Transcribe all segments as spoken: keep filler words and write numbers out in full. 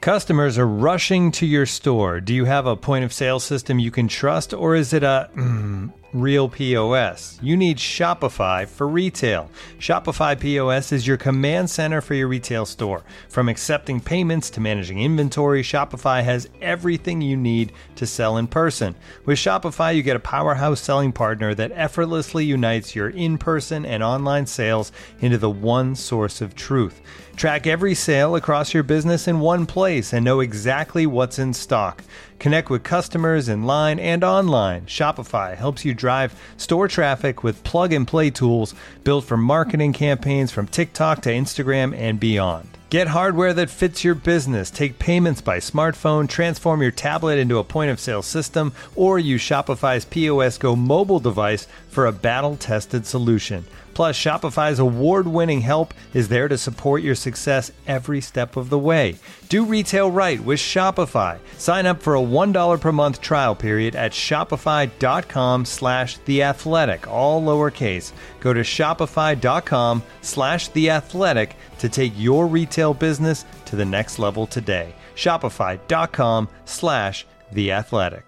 Customers are rushing to your store. Do you have a point of sale system you can trust, or is it a mm, real P O S? You need Shopify for retail. Shopify P O S is your command center for your retail store. From accepting payments to managing inventory, Shopify has everything you need to sell in person. With Shopify, you get a powerhouse selling partner that effortlessly unites your in-person and online sales into the one source of truth. Track every sale across your business in one place and know exactly what's in stock. Connect with customers in line and online. Shopify helps you drive store traffic with plug-and-play tools built for marketing campaigns from TikTok to Instagram and beyond. Get hardware that fits your business. Take payments by smartphone, transform your tablet into a point-of-sale system, or use Shopify's P O S Go mobile device for a battle-tested solution. Plus, Shopify's award-winning help is there to support your success every step of the way. Do retail right with Shopify. Sign up for a one dollar per month trial period at shopify.com slash theathletic, all lowercase. Go to shopify.com slash theathletic to take your retail business to the next level today. Shopify.com slash theathletic.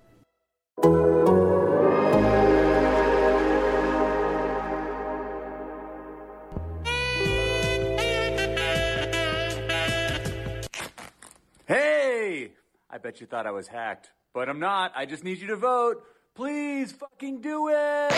Hey! I bet you thought I was hacked, but I'm not. I just need you to vote. Please fucking do it!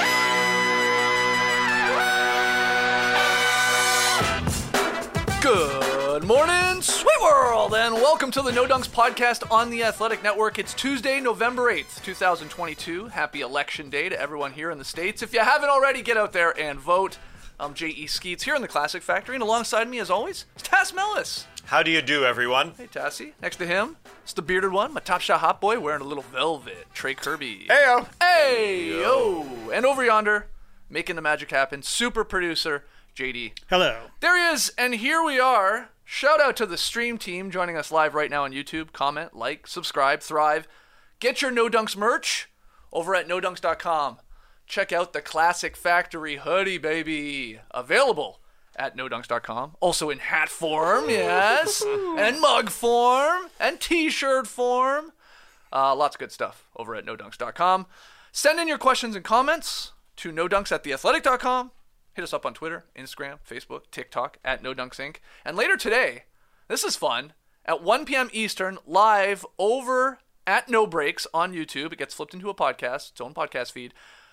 Good morning, sweet world, and welcome to the No Dunks podcast on the Athletic Network. It's Tuesday, November eighth, twenty twenty-two. Happy Election Day to everyone here in the States. If you haven't already, get out there and vote. I'm J E. Skeets here in the Classic Factory, and alongside me, as always, is Tass Mellis. How do you do, everyone? Hey, Tassie. Next to him, it's the bearded one, my Top Shot hot boy, wearing a little velvet, Trey Kirby. Heyo. Hey-yo. And over yonder, making the magic happen, super producer, J D. Hello. There he is, and here we are. Shout out to the stream team joining us live right now on YouTube. Comment, like, subscribe, thrive. Get your No Dunks merch over at no dunks dot com. Check out the Classic Factory hoodie, baby. Available at no dunks dot com. Also in hat form, yes. And mug form. And t-shirt form. Uh, lots of good stuff over at no dunks dot com. Send in your questions and comments to no dunks at the athletic dot com. Hit us up on Twitter, Instagram, Facebook, TikTok, at No Dunks Incorporated. And later today, this is fun, at one p.m. Eastern, live over at No Breaks on YouTube. It gets flipped into a podcast, its own podcast feed.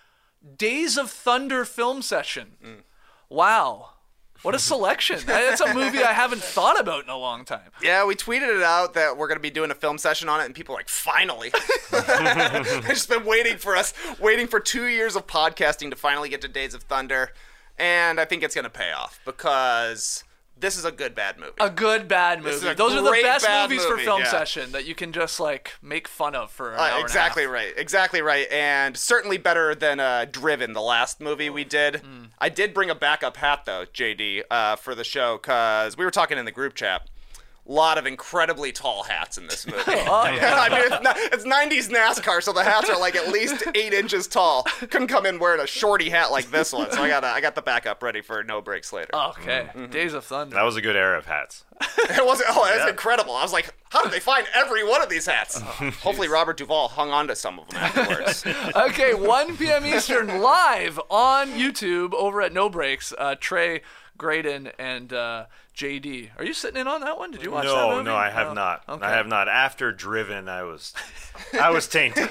Days of Thunder film session. Mm. Wow. What a selection. It's a movie I haven't thought about in a long time. Yeah, we tweeted it out that we're going to be doing a film session on it, and people are like, finally. They've just been waiting for us, waiting for two years of podcasting to finally get to Days of Thunder. And I think it's going to pay off because this is a good, bad movie. A good, bad movie. Those are the best movies movie, for film yeah. session that you can just, like, make fun of for an uh, hour Exactly and a half. right. Exactly right. And certainly better than uh, Driven, the last movie we did. Mm. I did bring a backup hat, though, J D, uh, for the show because we were talking in the group chat. A lot of incredibly tall hats in this movie. Oh, yeah. I mean, it's, not, it's nineties NASCAR, so the hats are like at least eight inches tall. Couldn't come in wearing a shorty hat like this one, so I got I got the backup ready for No Breaks later. Okay, mm-hmm. Days of Thunder. That was a good era of hats. It was oh, it was yeah. incredible. I was like, how did they find every one of these hats? Oh, hopefully Robert Duvall hung on to some of them afterwards. Okay, one p.m. Eastern, live on YouTube over at No Breaks. Uh, Trey, Graydon, and uh, J D. Are you sitting in on that one? Did you watch no, that movie? No, I have oh, not. Okay. I have not. After Driven, I was, I was tainted.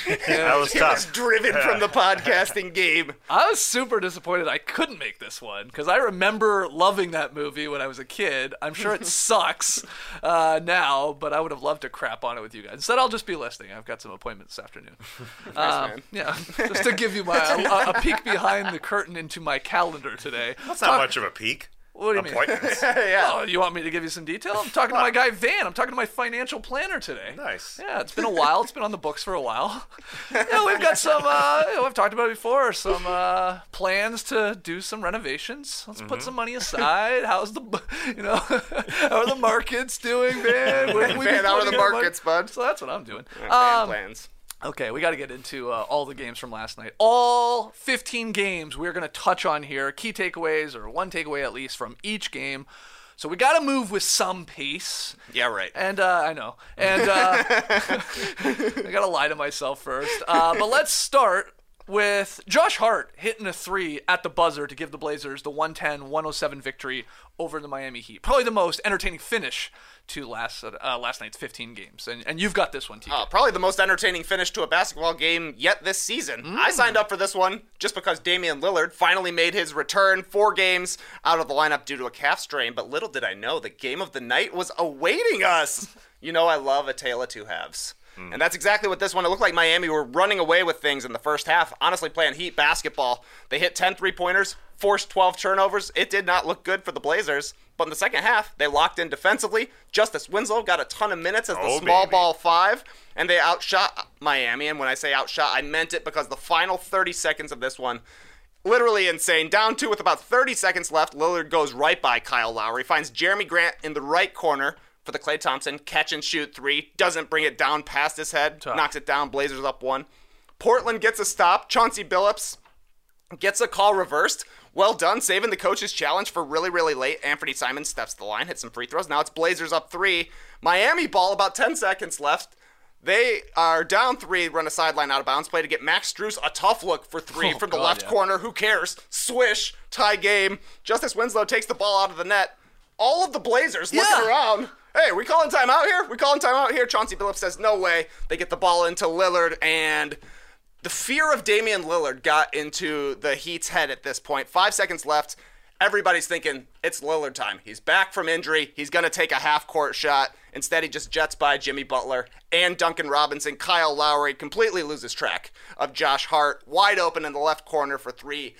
I was he tough. was driven from the podcasting game. I was super disappointed I couldn't make this one because I remember loving that movie when I was a kid. I'm sure it sucks uh, now, but I would have loved to crap on it with you guys. Instead, I'll just be listening. I've got some appointments this afternoon. Nice, um, man. Yeah, just to give you my a, a peek behind the curtain into my calendar today. That's not Talk- much of a peek. What do you Appointments. mean? yeah. Oh, you want me to give you some detail? I'm talking to my guy Van. I'm talking to my financial planner today. Nice. Yeah, it's been a while. It's been on the books for a while. Yeah, we've got some, uh, you know, I've talked about it before, some uh, plans to do some renovations. Let's mm-hmm. put some money aside. How's the, you know, how are the markets doing, Van? Van, how are the markets, bud? So that's what I'm doing. Yeah, um, plans. Okay, we got to get into uh, all the games from last night. All fifteen games we're going to touch on here. Key takeaways, or one takeaway at least, from each game. So we got to move with some pace. Yeah, right. And uh, I know. And uh, I got to lie to myself first. Uh, but let's start with Josh Hart hitting a three at the buzzer to give the Blazers the one ten one oh seven victory over the Miami Heat. Probably the most entertaining finish to last uh, last night's fifteen games. And and you've got this one, T K. Uh, probably the most entertaining finish to a basketball game yet this season. Mm. I signed up for this one just because Damian Lillard finally made his return. Four games out of the lineup due to a calf strain, but little did I know the game of the night was awaiting us. You know I love a tale of two halves. Mm. And that's exactly what this one. It looked like Miami were running away with things in the first half, honestly playing Heat basketball. They hit ten three-pointers, forced twelve turnovers. It did not look good for the Blazers. But in the second half, they locked in defensively. Justice Winslow got a ton of minutes as the oh, small baby. ball five, and they outshot Miami. And when I say outshot, I meant it because the final thirty seconds of this one, literally insane. Down two with about thirty seconds left, Lillard goes right by Kyle Lowry, finds Jeremy Grant in the right corner for the Klay Thompson catch and shoot three, doesn't bring it down past his head, Tough. knocks it down, Blazers up one. Portland gets a stop, Chauncey Billups gets a call reversed. Well done, saving the coach's challenge for really, really late. Anthony Simons steps to the line, hits some free throws. Now it's Blazers up three. Miami ball, about ten seconds left. They are down three, run a sideline out of bounds play to get Max Strus a tough look for three Oh, from the God, left yeah. corner. Who cares? Swish, tie game. Justice Winslow takes the ball out of the net. All of the Blazers looking Yeah. around. Hey, we calling timeout here? We calling timeout here? Chauncey Billups says no way. They get the ball into Lillard, and the fear of Damian Lillard got into the Heat's head at this point. Five seconds left. Everybody's thinking it's Lillard time. He's back from injury. He's going to take a half-court shot. Instead, he just jets by Jimmy Butler and Duncan Robinson. Kyle Lowry completely loses track of Josh Hart, wide open in the left corner for three.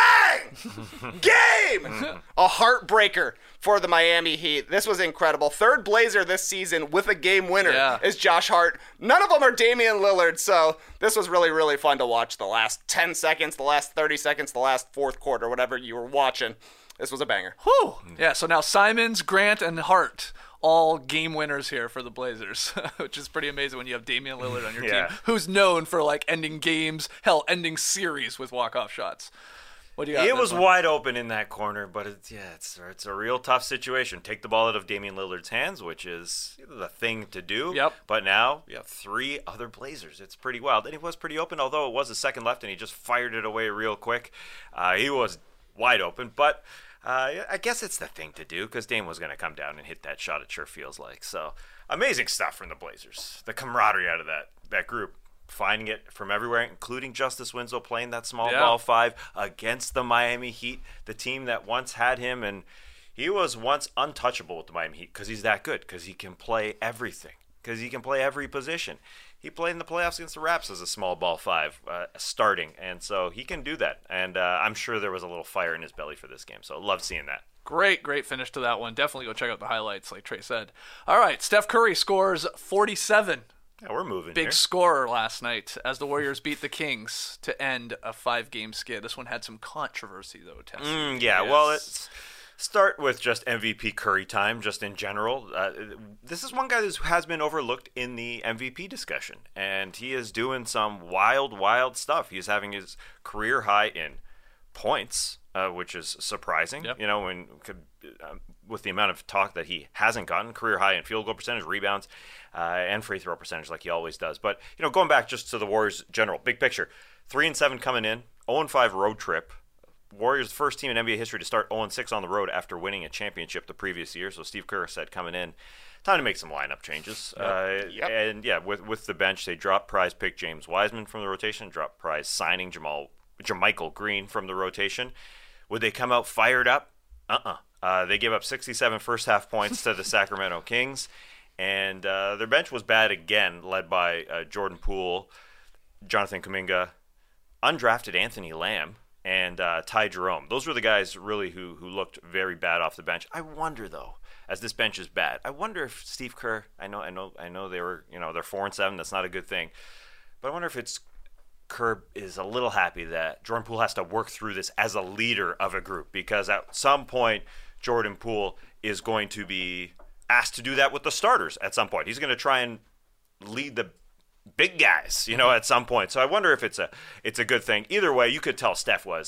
Bang! Game! A heartbreaker for the Miami Heat. This was incredible. Third Blazer this season with a game winner Yeah. is Josh Hart. None of them are Damian Lillard, so this was really, really fun to watch the last ten seconds, the last thirty seconds, the last fourth quarter, whatever you were watching. This was a banger. Whew. Yeah, so now Simons, Grant, and Hart, all game winners here for the Blazers, which is pretty amazing when you have Damian Lillard on your Yeah. team, who's known for, like, ending games, hell, ending series with walk-off shots. What do you got? It in this was one? wide open in that corner, but it's, yeah, it's it's a real tough situation. Take the ball out of Damian Lillard's hands, which is the thing to do. Yep. But now you have three other Blazers. It's pretty wild. And he was pretty open, although it was a second left, and he just fired it away real quick. Uh, he was wide open, but uh, I guess it's the thing to do because Dame was going to come down and hit that shot. It sure feels like so. Amazing stuff from the Blazers. The camaraderie out of that that group. Finding it from everywhere, including Justice Winslow playing that small Yeah. ball five against the Miami Heat, the team that once had him, and he was once untouchable with the Miami Heat because he's that good, because he can play everything, because he can play every position. He played in the playoffs against the Raps as a small ball five, uh, starting, and so he can do that. And uh, I'm sure there was a little fire in his belly for this game, so love seeing that. Great, great finish to that one. Definitely go check out the highlights, like Trey said. All right, Steph Curry scores forty-seven. Yeah, we're moving Big here. scorer last night as the Warriors beat the Kings to end a five-game skid. This one had some controversy, though, Tess. Mm, yeah, Yes. well, it's start with just M V P Curry time, just in general. Uh, this is one guy who has been overlooked in the M V P discussion, and he is doing some wild, wild stuff. He's having his career high in points, uh, which is surprising. Yep. You know, when um, with the amount of talk that he hasn't gotten, career high in field goal percentage, rebounds, uh, and free throw percentage, like he always does. But you know, going back just to the Warriors' general big picture, three and seven coming in, zero and five road trip. Warriors, the first team in N B A history to start zero and six on the road after winning a championship the previous year. So Steve Kerr said coming in, time to make some lineup changes. Yep. Uh, Yep. And yeah, with with the bench, they dropped prize pick James Wiseman from the rotation, dropped prize signing Jamal Jermichael Green from the rotation. Would they come out fired up? Uh-uh. Uh, they gave up sixty-seven first half points to the Sacramento Kings, and uh, their bench was bad again, led by uh, Jordan Poole, Jonathan Kuminga, undrafted Anthony Lamb, and uh, Ty Jerome. Those were the guys really who who looked very bad off the bench. I wonder though, as this bench is bad, I wonder if Steve Kerr. I know, I know, I know they were, you know, they're four and seven. That's not a good thing, but I wonder if it's Kerr is a little happy that Jordan Poole has to work through this as a leader of a group, because at some point Jordan Poole is going to be asked to do that with the starters at some point. He's going to try and lead the big guys, you know, at some point. So I wonder if it's a it's a good thing. Either way, you could tell Steph was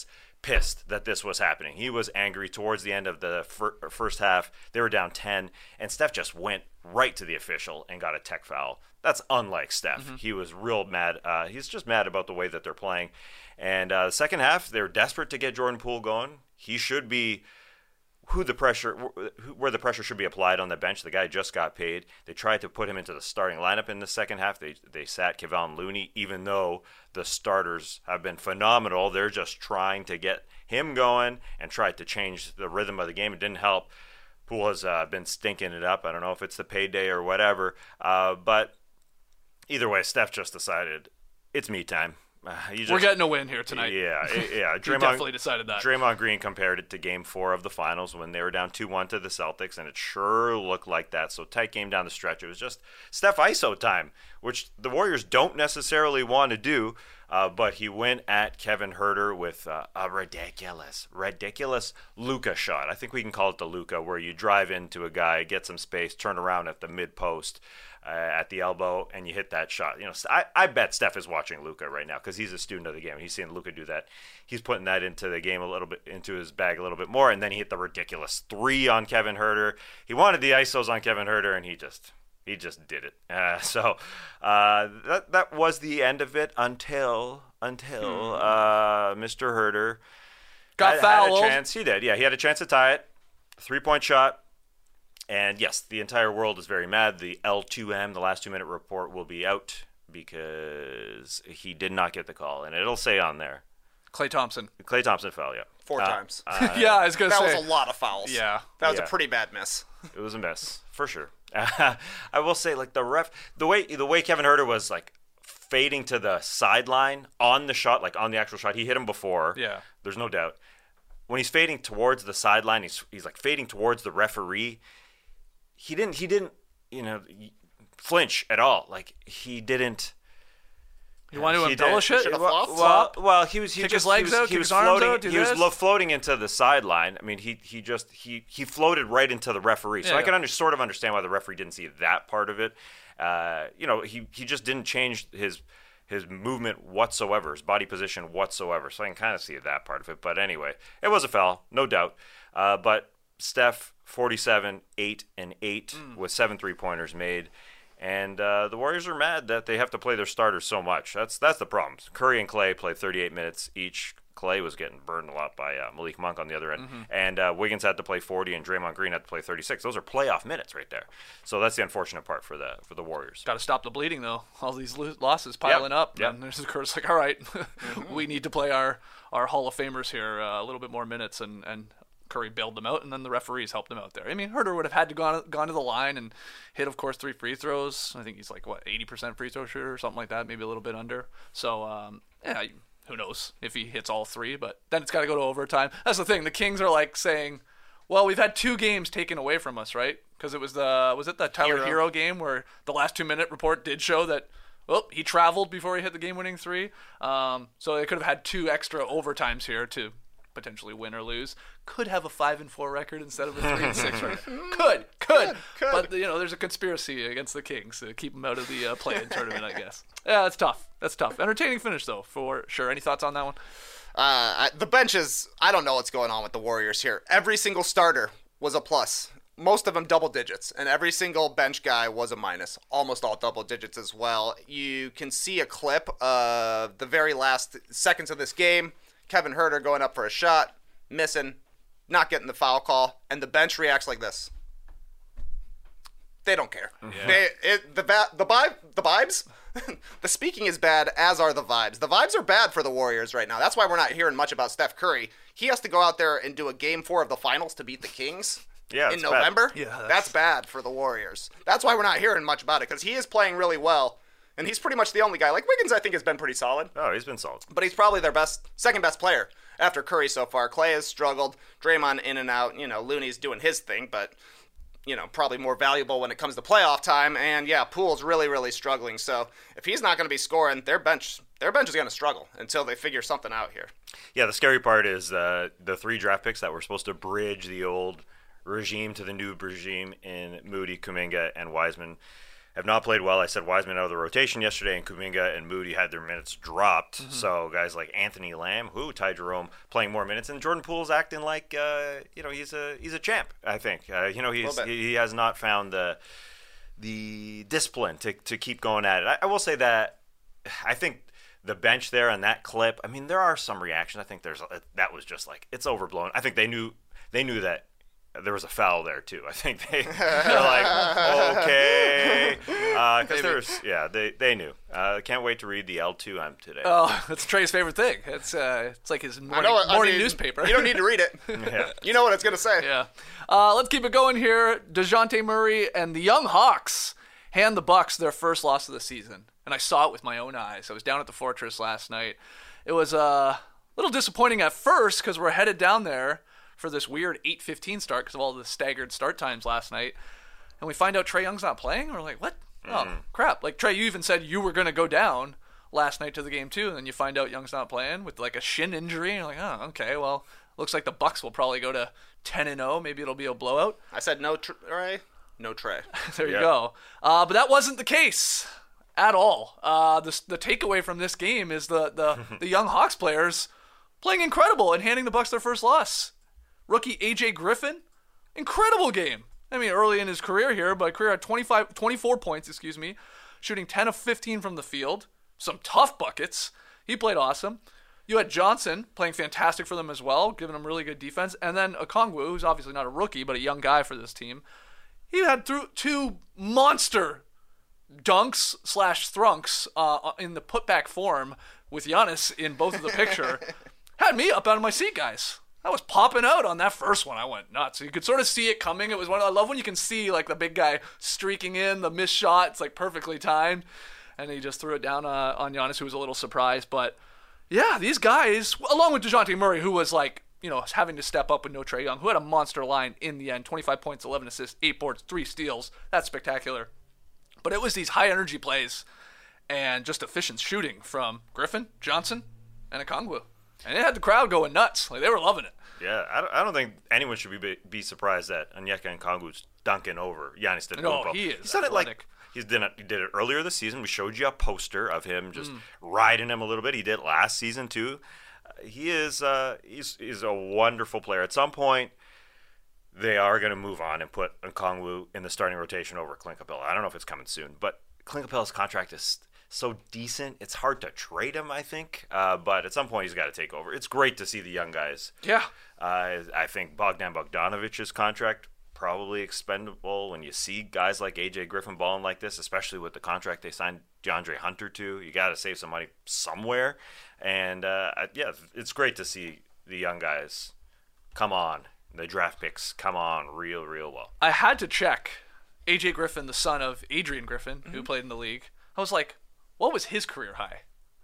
pissed that this was happening. He was angry towards the end of the fir- first half. They were down ten, and Steph just went right to the official and got a tech foul. That's unlike Steph. Mm-hmm. He was real mad. Uh, he's just mad about the way that they're playing. And uh, the second half, they're desperate to get Jordan Poole going. He should be who the pressure, where the pressure should be applied on the bench. The guy just got paid. They tried to put him into the starting lineup in the second half. They they sat Kevon Looney, even though the starters have been phenomenal. They're just trying to get him going and tried to change the rhythm of the game. It didn't help. Poole has uh, been stinking it up. I don't know if it's the payday or whatever, uh, but either way, Steph just decided it's me time. Uh, just, We're getting a win here tonight. Yeah, yeah. Draymond definitely decided that. Draymond Green compared it to Game Four of the Finals when they were down two one to the Celtics, and it sure looked like that. So tight game down the stretch. It was just Steph I S O time, which the Warriors don't necessarily want to do. Uh, but he went at Kevin Huerter with uh, a ridiculous, ridiculous Luka shot. I think we can call it the Luka, where you drive into a guy, get some space, turn around at the mid post. Uh, at the elbow, and you hit that shot. You know, I, I bet Steph is watching Luka right now because he's a student of the game. He's seeing Luka do that. He's putting that into the game a little bit, into his bag a little bit more, and then he hit the ridiculous three on Kevin Huerter. He wanted the I S Os on Kevin Huerter, and he just he just did it. Uh, so uh, that that was the end of it until until uh, Mister Huerter got had, fouled. had a chance. He did. Yeah, he had a chance to tie it. Three point shot. And yes, the entire world is very mad. The L two M, the last two-minute report, will be out because he did not get the call. And it'll say on there. Klay Thompson. Klay Thompson foul, yeah. Four uh, times. Uh, yeah, I was going to say. say. That was a lot of fouls. Yeah. That was yeah. a pretty bad miss. It was a miss, for sure. Uh, I will say, like, the ref, the way the way Kevin Huerter was, like, fading to the sideline on the shot, like, on the actual shot. He hit him before. Yeah. There's no doubt. When he's fading towards the sideline, he's he's, like, fading towards the referee. He didn't, he didn't, you know, flinch at all. Like, he didn't. You want to embellish it? Well, well, well, he was, he kick just, his legs he was, out, he kick was his arms floating, out, do he was this? lo- floating into the sideline. I mean, he, he just, he, he floated right into the referee. So yeah, I yeah. can under, sort of understand why the referee didn't see that part of it. Uh, you know, he, he just didn't change his, his movement whatsoever, his body position whatsoever. So I can kind of see that part of it. But anyway, it was a foul, no doubt. Uh, but Steph, forty-seven, eight, and eight mm. with seven three-pointers made. And uh, the Warriors are mad that they have to play their starters so much. That's that's the problem. Curry and Klay played thirty-eight minutes each. Klay was getting burned a lot by uh, Malik Monk on the other end. Mm-hmm. And uh, Wiggins had to play forty, and Draymond Green had to play thirty-six. Those are playoff minutes right there. So that's the unfortunate part for the for the Warriors. Got to stop the bleeding, though. All these lo- losses piling yep. up. Yep. And there's, of course, like, all right, mm-hmm. we need to play our, our Hall of Famers here uh, a little bit more minutes, and, and Curry bailed them out, and then the referees helped them out there. I mean, Huerter would have had to gone gone to the line and hit, of course, three free throws. I think he's like, what, eighty percent free throw shooter or something like that, maybe a little bit under. So, um, yeah, who knows if he hits all three, but then it's got to go to overtime. That's the thing. The Kings are like saying, well, we've had two games taken away from us, right? Because it was the, was it the Tyler Hero. Hero game where the last two-minute report did show that, well, he traveled before he hit the game-winning three. Um, so they could have had two extra overtimes here to potentially win or lose. Could have a five and four record instead of a three and six record. Could, could, could, could. But you know, there's a conspiracy against the Kings to keep them out of the uh, play-in tournament, I guess. Yeah, that's tough. That's tough. Entertaining finish though, for sure. Any thoughts on that one? Uh, I, the bench is. I don't know what's going on with the Warriors here. Every single starter was a plus. Most of them double digits, and every single bench guy was a minus. Almost all double digits as well. You can see a clip of the very last seconds of this game. Kevin Huerter going up for a shot, missing, not getting the foul call, and the bench reacts like this. They don't care. Yeah. They it, the va- the vibe the vibes. The speaking is bad, as are the vibes. The vibes are bad for the Warriors right now. That's why we're not hearing much about Steph Curry. He has to go out there and do a game four of the finals to beat the Kings yeah, in November. Yeah, that's... that's bad for the Warriors. That's why we're not hearing much about it, because he is playing really well. And he's pretty much the only guy. Like, Wiggins, I think, has been pretty solid. Oh, he's been solid. But he's probably their best, second best player after Curry so far. Klay has struggled. Draymond in and out. You know, Looney's doing his thing, but, you know, probably more valuable when it comes to playoff time. And, yeah, Poole's really, really struggling. So if he's not going to be scoring, their bench their bench is going to struggle until they figure something out here. Yeah, the scary part is uh, the three draft picks that were supposed to bridge the old regime to the new regime in Moody, Kuminga, and Wiseman. have not played well. I said Wiseman out of the rotation yesterday, and Kuminga and Moody had their minutes dropped. Mm-hmm. So guys like Anthony Lamb, who Ty Jerome playing more minutes, and Jordan Poole's acting like uh, you know he's a he's a champ. I think uh, you know he's he, he has not found the the discipline to to keep going at it. I, I will say that I think the bench there on that clip. I mean, there are some reactions. I think there's that was just like it's overblown. I think they knew they knew that. There was a foul there too. I think they they're like okay because uh, there's yeah they they knew. Uh, can't wait to read the L two M today. Oh, that's Trey's favorite thing. It's uh it's like his morning, what, morning I mean, newspaper. You don't need to read it. Yeah. You know what it's gonna say. Yeah. Uh, let's keep it going here. DeJounte Murray and the Young Hawks hand the Bucks their first loss of the season, and I saw it with my own eyes. I was down at the Fortress last night. It was uh, a little disappointing at first because we're headed down there for this weird eight fifteen start because of all the staggered start times last night. And we find out Trae Young's not playing. We're like, what? Mm. Oh, crap. Like, Trey, you even said you were going to go down last night to the game, too. And then you find out Young's not playing with, like, a shin injury. And you're like, oh, okay, well, looks like the Bucks will probably go to ten and oh. Maybe it'll be a blowout. I said no Trey, no Trey. There you yeah. go. Uh, but that wasn't the case at all. Uh, the, the takeaway from this game is the, the, the Young Hawks players playing incredible and handing the Bucks their first loss. Rookie A J Griffin, incredible game. I mean, early in his career here, but career had twenty-five, twenty-four points, excuse me, shooting ten of fifteen from the field. Some tough buckets. He played awesome. You had Johnson playing fantastic for them as well, giving them really good defense. And then Okongwu, who's obviously not a rookie, but a young guy for this team. He had through two monster dunks slash thrunks uh, in the putback form with Giannis in both of the picture. Had me up out of my seat, guys. I was popping out on that first one. I went nuts. You could sort of see it coming. It was one. I love when you can see like the big guy streaking in, the missed shot. It's like perfectly timed, and he just threw it down uh, on Giannis, who was a little surprised. But yeah, these guys, along with DeJounte Murray, who was like, you know, having to step up with no Trae Young, who had a monster line in the end, twenty-five points, eleven assists, eight boards, three steals. That's spectacular. But it was these high energy plays and just efficient shooting from Griffin, Johnson, and Okongwu. And it had the crowd going nuts. Like, they were loving it. Yeah, I don't, I don't think anyone should be be surprised that Onyeka Okongwu's dunking over Giannis Antetokounmpo. No, he is He's done it like athletic. he's did it, he did it earlier this season. We showed you a poster of him just mm. riding him a little bit. He did it last season too. Uh, he is uh, he's he's a wonderful player. At some point, they are going to move on and put Okongwu in the starting rotation over Clint Capella. I don't know if it's coming soon, but Clint Capella's contract is so decent, it's hard to trade him, I think. Uh, but at some point, he's got to take over. It's great to see the young guys. Yeah. Uh, I think Bogdan Bogdanovic's contract probably expendable when you see guys like A J Griffin balling like this, especially with the contract they signed DeAndre Hunter to. You got to save some money somewhere. And, uh, yeah, it's great to see the young guys come on. The draft picks come on real, real well. I had to check A J Griffin, the son of Adrian Griffin, mm-hmm. who played in the league. I was like, what was his career high?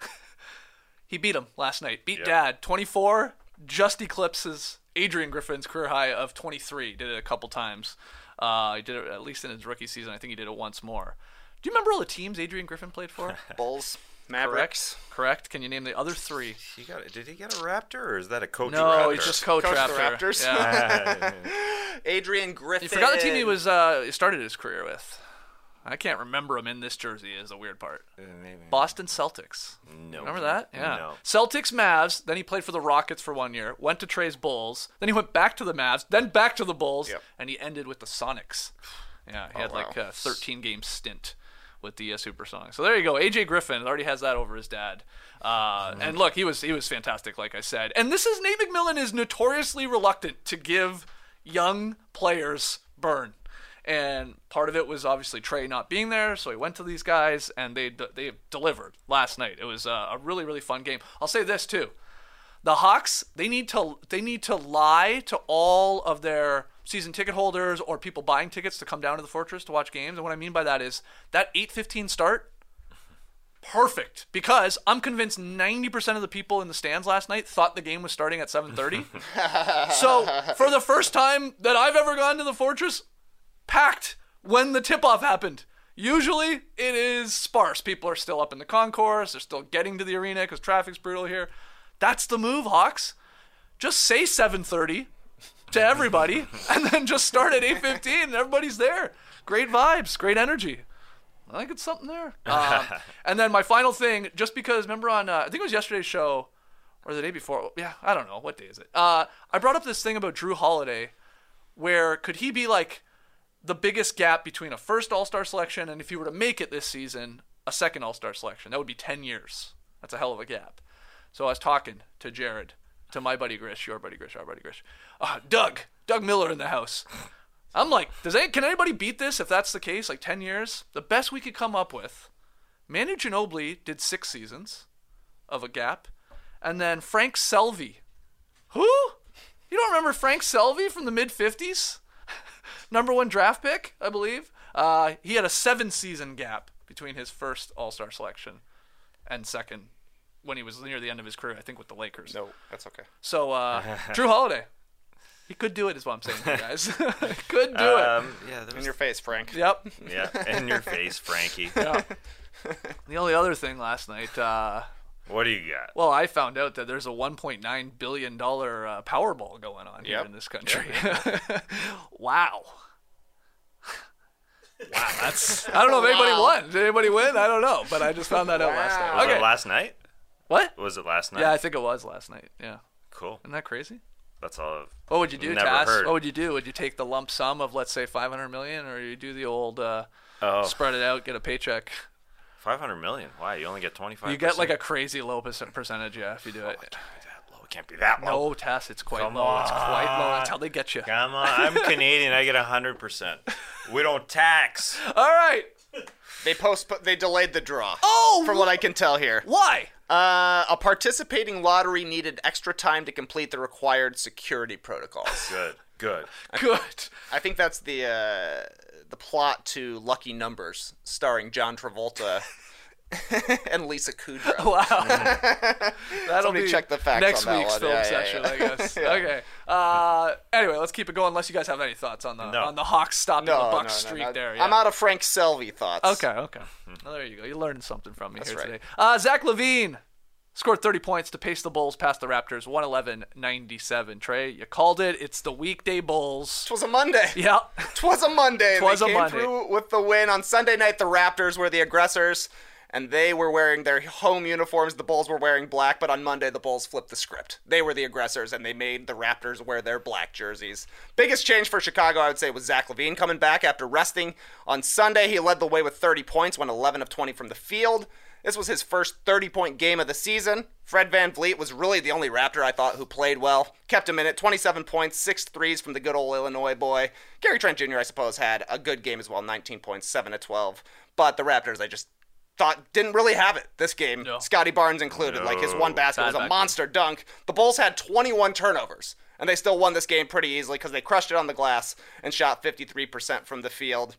He beat him last night. Beat yep. Dad. twenty-four, just eclipses Adrian Griffin's career high of twenty-three. Did it a couple times. Uh, he did it at least in his rookie season. I think he did it once more. Do you remember all the teams Adrian Griffin played for? Bulls, Mavericks. Correct. Correct. Can you name the other three? He got. Did he get a Raptor, or is that a coach? No, Raptor? he's just coach, coach Raptor. The Raptors. Yeah. Adrian Griffin. You forgot the team he was uh, started his career with. I can't remember him in this jersey is the weird part. Uh, Boston Celtics. No. Remember that? Yeah. No. Celtics, Mavs. Then he played for the Rockets for one year. Went to Trey's Bulls. Then he went back to the Mavs. Then back to the Bulls. Yep. And he ended with the Sonics. Yeah, he oh, had wow. like a thirteen-game stint with the uh, Supersonics. So there you go. A J Griffin already has that over his dad. Uh, mm-hmm. And look, he was he was fantastic, like I said. And this is Nate McMillan is notoriously reluctant to give young players burn. And part of it was obviously Trey not being there, so he went to these guys, and they they delivered last night. It was a, a really, really fun game. I'll say this, too. The Hawks, they need to they need to lie to all of their season ticket holders or people buying tickets to come down to the Fortress to watch games. And what I mean by that is that eight fifteen start, perfect. Because I'm convinced ninety percent of the people in the stands last night thought the game was starting at seven thirty. So for the first time that I've ever gone to the Fortress, packed when the tip-off happened. Usually it is sparse. People are still up in the concourse. They're still getting to the arena because traffic's brutal here. That's the move, Hawks. Just say seven thirty to everybody and then just start at eight fifteen and everybody's there. Great vibes, great energy. I think it's something there. Um, and then my final thing, just because, remember on, uh, I think it was yesterday's show, or the day before. Yeah, I don't know. What day is it? Uh, I brought up this thing about Drew Holiday, where could he be like the biggest gap between a first All-Star selection and if he were to make it this season, a second All-Star selection? That would be ten years. That's a hell of a gap. So I was talking to Jared, to my buddy Grish, your buddy Grish, our buddy Grish. Uh, Doug, Doug Miller in the house. I'm like, does any, can anybody beat this if that's the case? Like ten years? The best we could come up with, Manu Ginobili did six seasons of a gap. And then Frank Selvey. Who? You don't remember Frank Selvey from the mid-fifties? Number one draft pick, I believe. Uh, he had a seven-season gap between his first All-Star selection and second when he was near the end of his career, I think, with the Lakers. No, that's okay. So, uh, Drew Holiday. He could do it, is what I'm saying to you guys. He could do Um, it. yeah, there In was, your face, Frank. Yep. yeah, in your face, Frankie. Yeah. The only other thing last night, uh, What do you got? well, I found out that there's a one point nine billion dollars uh, Powerball going on here Yep. in this country. Wow. Wow, that's... I don't know if anybody Wow. won. Did anybody win? I don't know, but I just found that out last Wow. night. Was Okay. it last night? What? Was it last night? Yeah, I think it was last night. Yeah. Cool. Isn't that crazy? That's all. I've What would you do, never Tass? heard. What would you do? Would you take the lump sum of, let's say, five hundred million dollars, or you do the old uh, Oh, spread it out, get a paycheck? five hundred million. Why? You only get twenty-five. You get like a crazy low percent- percentage, yeah, if you do it. That low. It can't be that low. No, Tass, it's quite Come low. It's quite low. on. That's how they get you. Come on. I'm Canadian. I get one hundred percent. We don't tax. All right. They post. They delayed the draw. Oh, from what I can tell here. Why? Uh, a participating lottery needed extra time to complete the required security protocols. Good. Good. Good. I think that's the uh, the plot to Lucky Numbers, starring John Travolta and Lisa Kudrow. Wow. That'll Somebody be check the facts next on that week's one. film Yeah, yeah, session, yeah. I guess. Okay. Uh, anyway, let's keep it going. Unless you guys have any thoughts on the No. on the Hawks stopping No, the no, Bucks no, streak no. there. I'm yeah. out of Frank Selvey thoughts. Okay, okay. Well, there you go. You learned something from me That's here right. today. Uh, Zach LaVine scored thirty points to pace the Bulls past the Raptors, one eleven ninety-seven. Trey, you called it. It's the weekday Bulls. Twas a Monday. Yeah. Twas a Monday. Twas they a came Monday. through with the win. On Sunday night, the Raptors were the aggressors, and they were wearing their home uniforms. The Bulls were wearing black, but on Monday, the Bulls flipped the script. They were the aggressors, and they made the Raptors wear their black jerseys. Biggest change for Chicago, I would say, was Zach LaVine coming back after resting. On Sunday, he led the way with thirty points, went eleven of twenty from the field. This was his first thirty-point game of the season. Fred VanVleet was really the only Raptor I thought who played well. Kept him in it, twenty-seven points, six threes from the good old Illinois boy. Gary Trent Junior, I suppose, had a good game as well, nineteen points, seven to twelve. But the Raptors, I just thought didn't really have it this game. No. Scotty Barnes included. No. Like his one basket Bad was a back monster dunk. The Bulls had twenty-one turnovers, and they still won this game pretty easily because they crushed it on the glass and shot fifty-three percent from the field.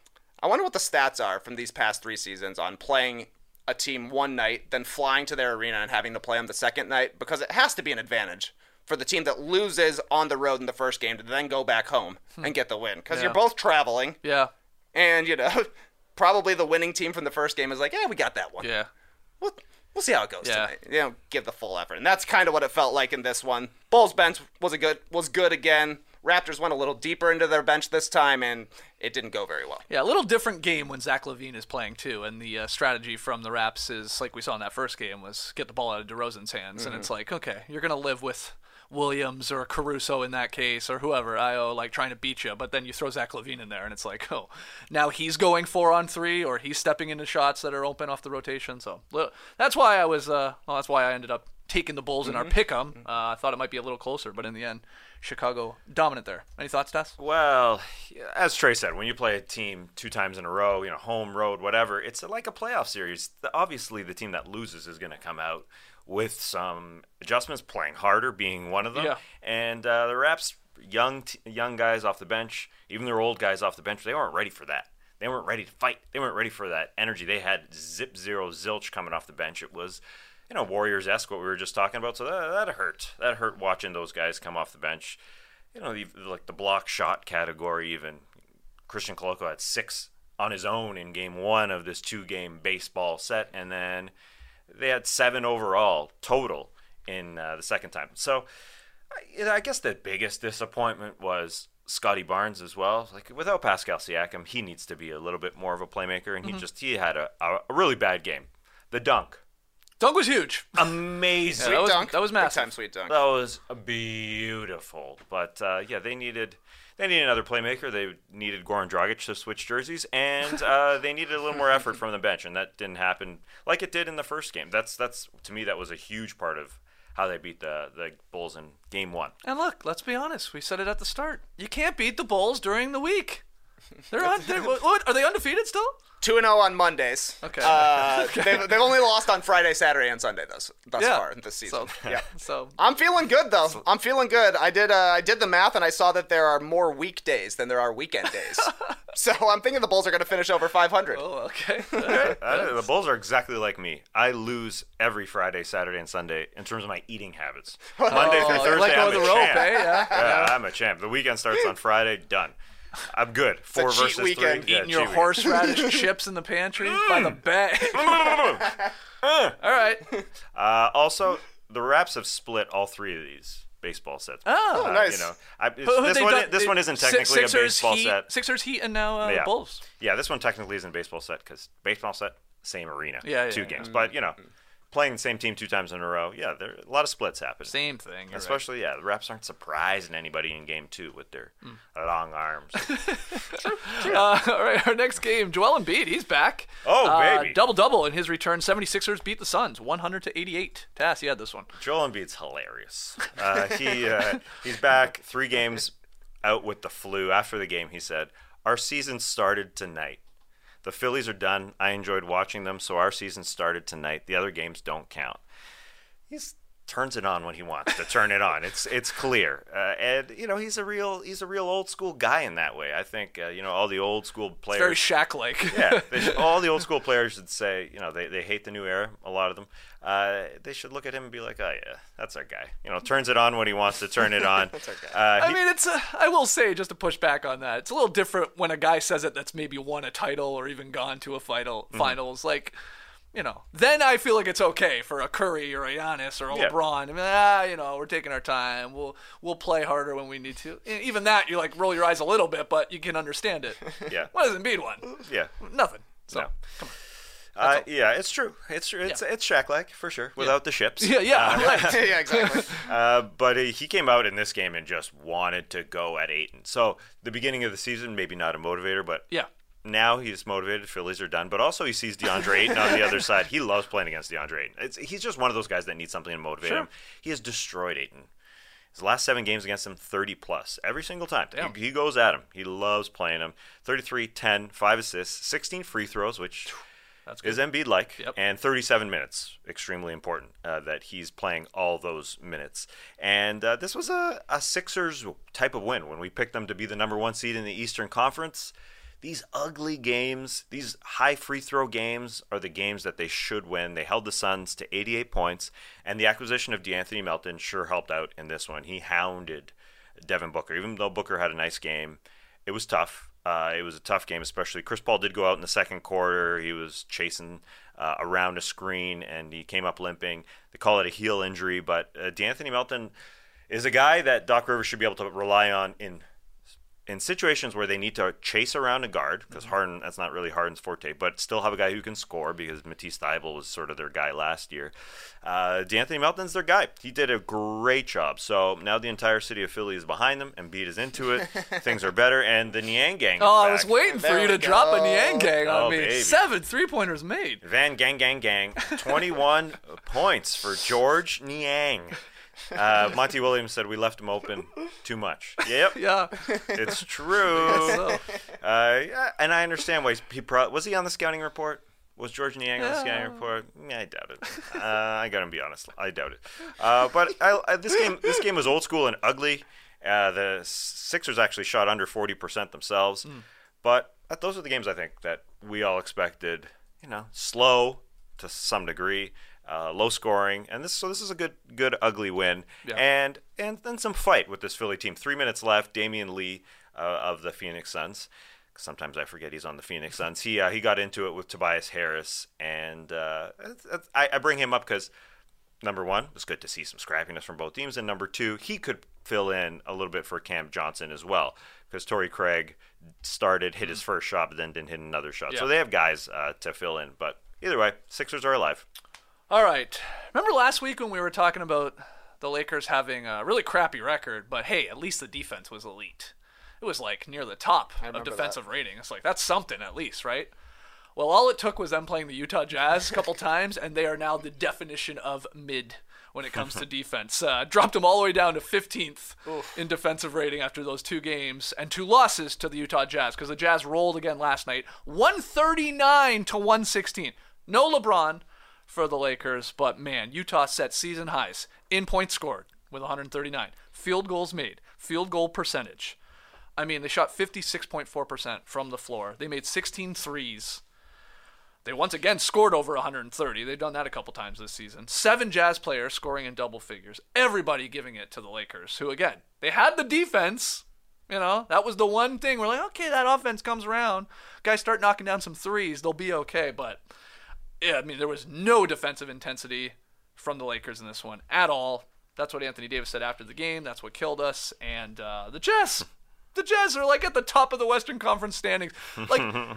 I wonder what the stats are from these past three seasons on playing a team one night, then flying to their arena and having to play them the second night, because it has to be an advantage for the team that loses on the road in the first game to then go back home and get the win. Because Yeah. you're both traveling, Yeah. and, you know, probably the winning team from the first game is like, yeah, we got that one. Yeah. We'll, we'll see how it goes Yeah. tonight. You know, give the full effort. And that's kind of what it felt like in this one. Bulls bench was a good was good again. Raptors went a little deeper into their bench this time, and it didn't go very well. Yeah, a little different game when Zach LaVine is playing too, and the uh, strategy from the Raps is, like we saw in that first game, was get the ball out of DeRozan's hands, and it's like, okay, you're gonna live with Williams or Caruso in that case, or whoever, Io, like trying to beat you, but then you throw Zach LaVine in there, and it's like, oh, now he's going four on three, or he's stepping into shots that are open off the rotation. So li- that's why I was, uh, well, that's why I ended up taking the Bulls in our pick'em. Uh, I thought it might be a little closer, but in the end, Chicago dominant there. Any thoughts, Tess? Well, as Trey said, when you play a team two times in a row, you know, home, road, whatever, it's like a playoff series. The, obviously, the team that loses is going to come out with some adjustments, playing harder being one of them. Yeah. And uh, the Raps, young t- young guys off the bench, even their old guys off the bench, they weren't ready for that. They weren't ready to fight. They weren't ready for that energy. They had zip, zero, zilch coming off the bench. It was, you know, Warriors-esque, what we were just talking about. So that, that hurt. That hurt watching those guys come off the bench. You know, the, like the block shot category even. Christian Koloko had six on his own in game one of this two-game baseball set, and then they had seven overall total in uh, the second time. So I, I guess the biggest disappointment was Scotty Barnes as well. Like without Pascal Siakam, he needs to be a little bit more of a playmaker, and he mm-hmm. just he had a, a, a really bad game. The dunk. Dunk was huge. Amazing. Sweet that was, dunk. That was massive. Big time sweet dunk. That was beautiful. But uh, yeah, they needed they needed another playmaker. They needed Goran Dragic to switch jerseys, and uh, they needed a little more effort from the bench, and that didn't happen like it did in the first game. That's that's to me that was a huge part of how they beat the the Bulls in game one. And look, let's be honest. We said it at the start. You can't beat the Bulls during the week. They're on. They're, what are they undefeated still? Two and zero on Mondays. Okay. Uh, okay. They've, they've only lost on Friday, Saturday, and Sunday thus thus yeah. far this season. So, yeah. So I'm feeling good though. I'm feeling good. I did uh, I did the math and I saw that there are more weekdays than there are weekend days. So I'm thinking the Bulls are going to finish over five hundred. Oh, okay. All right. uh, the Bulls are exactly like me. I lose every Friday, Saturday, and Sunday in terms of my eating habits. Monday oh, through Thursday, let go I'm of the a rope, champ. eh? Yeah. yeah, I'm a champ. The weekend starts on Friday. Done. I'm good. Four cheat versus weekend. three. Eating Yeah, your cheat horseradish chips in the pantry by the bag. All right. Uh, also, the Raps have split all three of these baseball sets. Oh, uh, nice. You know, I, it's, Who- who this they one, done- this it- one isn't Six- technically Sixers, a baseball Heat, set. Sixers, Heat, and now uh, Yeah. Bulls. Yeah, this one technically isn't a baseball set because baseball set, same arena, Yeah, yeah, two yeah. games. But you know, playing the same team two times in a row, yeah, there a lot of splits happen. Same thing. you're Especially, yeah, the Raps aren't surprising anybody in game two with their Mm. long arms. right. Uh, all right, our next game, Joel Embiid, he's back. Oh, uh, baby. Double-double in his return. seventy-sixers beat the Suns, one hundred to eighty-eight. Tass, he had this one. Joel Embiid's hilarious. Uh, he uh, he's back three games out with the flu. After the game, he said, "Our season started tonight. The Phillies are done. I enjoyed watching them, so our season started tonight. The other games don't count." He's turns it on when he wants to turn it on. It's it's clear, uh, and you know he's a real he's a real old school guy in that way. I think uh, you know all the old school players. Very Shaq-like. yeah, they should, all the old school players should say, you know, they, they hate the new era. A lot of them, uh, they should look at him and be like, oh yeah, that's our guy. You know, turns it on when he wants to turn it on. That's our guy. Uh, I he- mean, it's. A, I will say, just to push back on that, it's a little different when a guy says it that's maybe won a title or even gone to a final, Mm-hmm. finals. Like, you know, then I feel like it's okay for a Curry or a Giannis or a Yeah. LeBron. I mean, ah, you know, we're taking our time. We'll we'll play harder when we need to. And even that, you like roll your eyes a little bit, but you can understand it. yeah, What does Embiid want? yeah. Nothing. So, No. come on. Uh, yeah, it's true. It's true. It's it's Shaq-like for sure, without the ships. Yeah, yeah, right. yeah, exactly. Uh, but he he came out in this game and just wanted to go at Ayton. So the beginning of the season, maybe not a motivator, but Yeah. now he's motivated. Phillies are done, but also he sees DeAndre Ayton on the other side. He loves playing against DeAndre Ayton. It's, he's just one of those guys that needs something to motivate Sure. him. He has destroyed Ayton. His last seven games against him, thirty plus every single time. Damn. He, he goes at him. He loves playing him. thirty-three, ten, five assists, sixteen free throws, which That's good. is Embiid-like, Yep. and thirty-seven minutes. Extremely important uh, that he's playing all those minutes. And uh, this was a, a Sixers type of win when we picked them to be the number one seed in the Eastern Conference. These ugly games, these high free throw games are the games that they should win. They held the Suns to eighty-eight points, and the acquisition of DeAnthony Melton sure helped out in this one. He hounded Devin Booker. Even though Booker had a nice game, it was tough. Uh, it was a tough game, especially Chris Paul did go out in the second quarter. He was chasing uh, around a screen, and he came up limping. They call it a heel injury, but uh, DeAnthony Melton is a guy that Doc Rivers should be able to rely on in in situations where they need to chase around a guard, because Harden, that's not really Harden's forte, but still have a guy who can score, because Matisse Thybulle was sort of their guy last year. Uh, DeAnthony Melton's their guy. He did a great job. So now the entire city of Philly is behind them, Embiid is into it. Things are better, and the Niang Gang is Oh, I was back. waiting for There you we to drop a go. Niang Gang on Oh, me. baby. Seven three-pointers made. Van Gang Gang Gang. twenty-one points for George Niang. Uh, Monty Williams said we left him open too much. Yep. Yeah. It's true. So, Uh, yeah, and I understand why he's, he pro- was he on the scouting report? Was George Niang on the Yeah. scouting report? Yeah, I doubt it. Uh, I gotta be honest, I doubt it. Uh, but I, I, this game, this game was old school and ugly. Uh, the Sixers actually shot under forty percent themselves, Mm. but uh, those are the games I think that we all expected. You know, slow to some degree. Uh, low scoring, and this so this is a good good ugly win, Yeah. and and then some fight with this Philly team. Three minutes left. Damian Lee uh, of the Phoenix Suns. Sometimes I forget he's on the Phoenix Suns. He uh, he got into it with Tobias Harris, and uh, it's- it's- I, I bring him up because number one, it's good to see some scrappiness from both teams. And number two, he could fill in a little bit for Cam Johnson as well. Because Torrey Craig started, hit his first shot, but then didn't hit another shot. Yeah. So they have guys uh, to fill in. But either way, Sixers are alive. All right. Remember last week when we were talking about the Lakers having a really crappy record, but hey, at least the defense was elite. It was like near the top of remember defensive that. rating. It's like, that's something at least, right? Well, all it took was them playing the Utah Jazz a couple times, and they are now the definition of mid when it comes to defense. Uh, dropped them all the way down to fifteenth Oof. in defensive rating after those two games, and two losses to the Utah Jazz, because the Jazz rolled again last night, one thirty-nine to one sixteen. No LeBron for the Lakers, but man, Utah set season highs in points scored with one hundred thirty-nine. Field goals made, field goal percentage. I mean, they shot fifty-six point four percent from the floor. They made sixteen threes. They once again scored over one hundred thirty. They've done that a couple times this season. Seven Jazz players scoring in double figures. Everybody giving it to the Lakers, who, again, they had the defense. You know, that was the one thing. We're like, okay, that offense comes around. Guys start knocking down some threes. They'll be okay. But, yeah, I mean, there was no defensive intensity from the Lakers in this one at all. That's what Anthony Davis said after the game. That's what killed us. And uh, the Jazz, the Jazz are, like, at the top of the Western Conference standings. Like,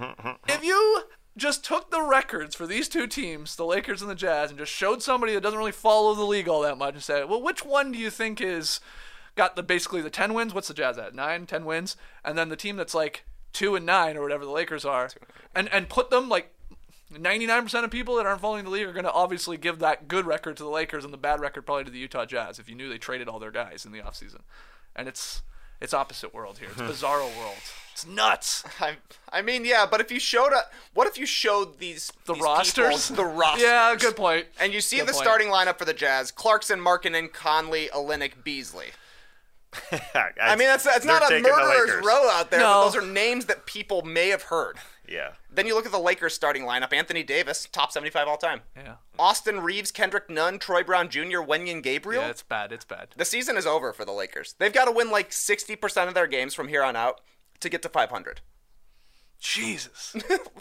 if you just took the records for these two teams, the Lakers and the Jazz, and just showed somebody that doesn't really follow the league all that much and said, well, which one do you think is got the basically the ten wins? What's the Jazz at? Nine, ten wins? And then the team that's like two and nine or whatever the Lakers are, and, and put them like ninety-nine percent of people that aren't following the league are going to obviously give that good record to the Lakers and the bad record probably to the Utah Jazz if you knew they traded all their guys in the offseason. And it's it's opposite world here. It's bizarro world. It's nuts. I, I mean, yeah, but if you showed a, what if you showed these The these rosters? people, the rosters? Yeah, good point. And you see Good the point. starting lineup for the Jazz: Clarkson, Markkanen, Conley, Olynyk, Beasley. I mean, that's that's They're not a taking the murderer's Lakers. row out there, No. but those are names that people may have heard. Yeah. Then you look at the Lakers starting lineup: Anthony Davis, top seventy-five all time. Yeah. Austin Reeves, Kendrick Nunn, Troy Brown Junior, Wenyen Gabriel. Yeah, it's bad. It's bad. The season is over for the Lakers. They've got to win like sixty percent of their games from here on out to get to five hundred. Jesus.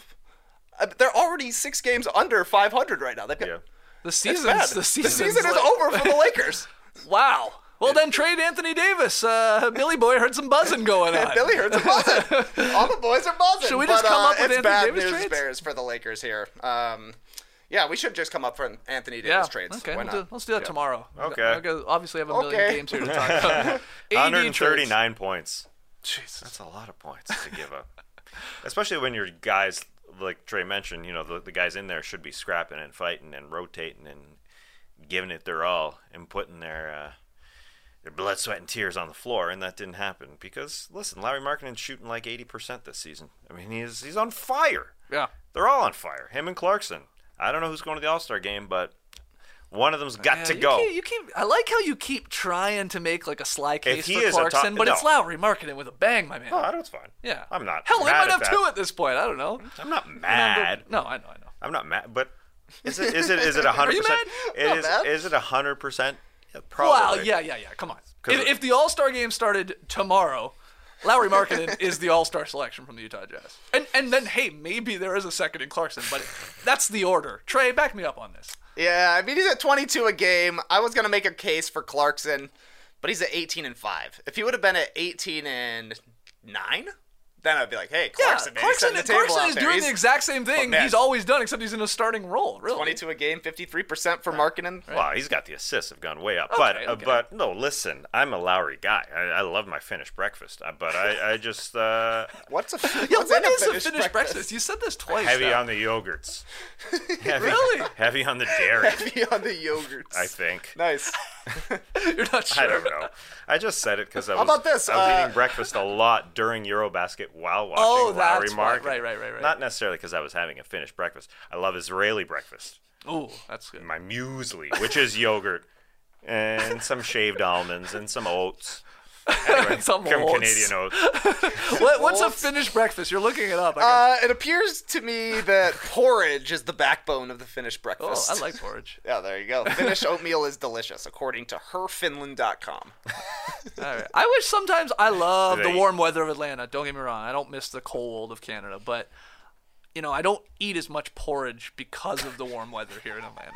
Uh, They're already six games under five hundred right now. They've got, Yeah. The It's season's bad. the The season's season is like- over for the Lakers. Wow. Well, then trade Anthony Davis. Uh, Billy Boy heard some buzzing going on. Billy Hurts are buzzing. All the boys are buzzing. Should we just but, come uh, up with it's Anthony bad Davis news trades? bears for the Lakers here. Um, yeah, we should just come up for Anthony Davis Yeah. trades. Okay. Why We'll not? do, let's do that Yeah. tomorrow. Okay. We obviously have a million Okay. games here to talk about. one A D hundred thirty-nine trades. points. Jesus. That's a lot of points to give up. Especially when your guys, like Trey mentioned, you know, the, the guys in there should be scrapping and fighting and rotating and giving it their all and putting their uh, their blood, sweat, and tears on the floor, and that didn't happen because, listen, Larry Markkanen's shooting like eighty percent this season. I mean, he's he's on fire. Yeah. They're all on fire. Him and Clarkson. I don't know who's going to the All-Star game, but one of them's got Yeah, to you go. Keep, you keep. I like how you keep trying to make like a sly case he for is a top- Clarkson, but it's no. Lowry Markkanen with a bang, my man. Oh, I know it's fine. Yeah. I'm not Hell, they mad might at have that. two at this point. I don't know. I'm not mad. No, I know, I know. I'm not mad, but is it is it is it a hundred you percent? mad? Not Is bad. is it a hundred percent? Probably. Well, yeah, yeah, yeah. Come on. 'Cause If, it- if the All-Star game started tomorrow, Lowry Markkanen is the All-Star selection from the Utah Jazz. And and then, hey, maybe there is a second in Clarkson, but that's the order. Trey, back me up on this. Yeah, I mean, he's at twenty-two a game. I was going to make a case for Clarkson, but he's at eighteen and five. If he would have been at eighteen and nine, then I'd be like, hey, Clarkson, yeah, man, he's Clarkson, setting the table Clarkson out is there. doing He's the exact same thing man. he's always done, except he's in a starting role, really. twenty-two a game, fifty-three percent for Markkanen. Well, he's got the assists have gone way up, Okay, but uh, okay. but no, listen, I'm a Lowry guy. I, I love my finished breakfast, uh, but I, I just uh, What's a Yeah, what's what in is a finished finished breakfast? You said this twice. heavy now. on the yogurts. Heavy, Really? heavy on the dairy. Heavy on the yogurts. I think. Nice. You're not sure. I don't know. I just said it because I was, about this? I was Uh, eating breakfast a lot during Eurobasket while watching Oh, Lowry that's why. Markkanen. Right, right, right, right. Not necessarily because I was having a finished breakfast. I love Israeli breakfast. Ooh, that's good. My muesli, which is yogurt and some shaved almonds and some oats. Anyway, Some some oats. Canadian oats. What, what's a Oats. finished breakfast? You're looking it up. I got- Uh, it appears to me that porridge is the backbone of the Finnish oh, breakfast. I like porridge. Yeah, there you go. Finnish oatmeal is delicious, according to her finland dot com. All right. I wish sometimes I love the They- warm weather of Atlanta. Don't get me wrong. I don't miss the cold of Canada, but you know, I don't eat as much porridge because of the warm weather here in Atlanta.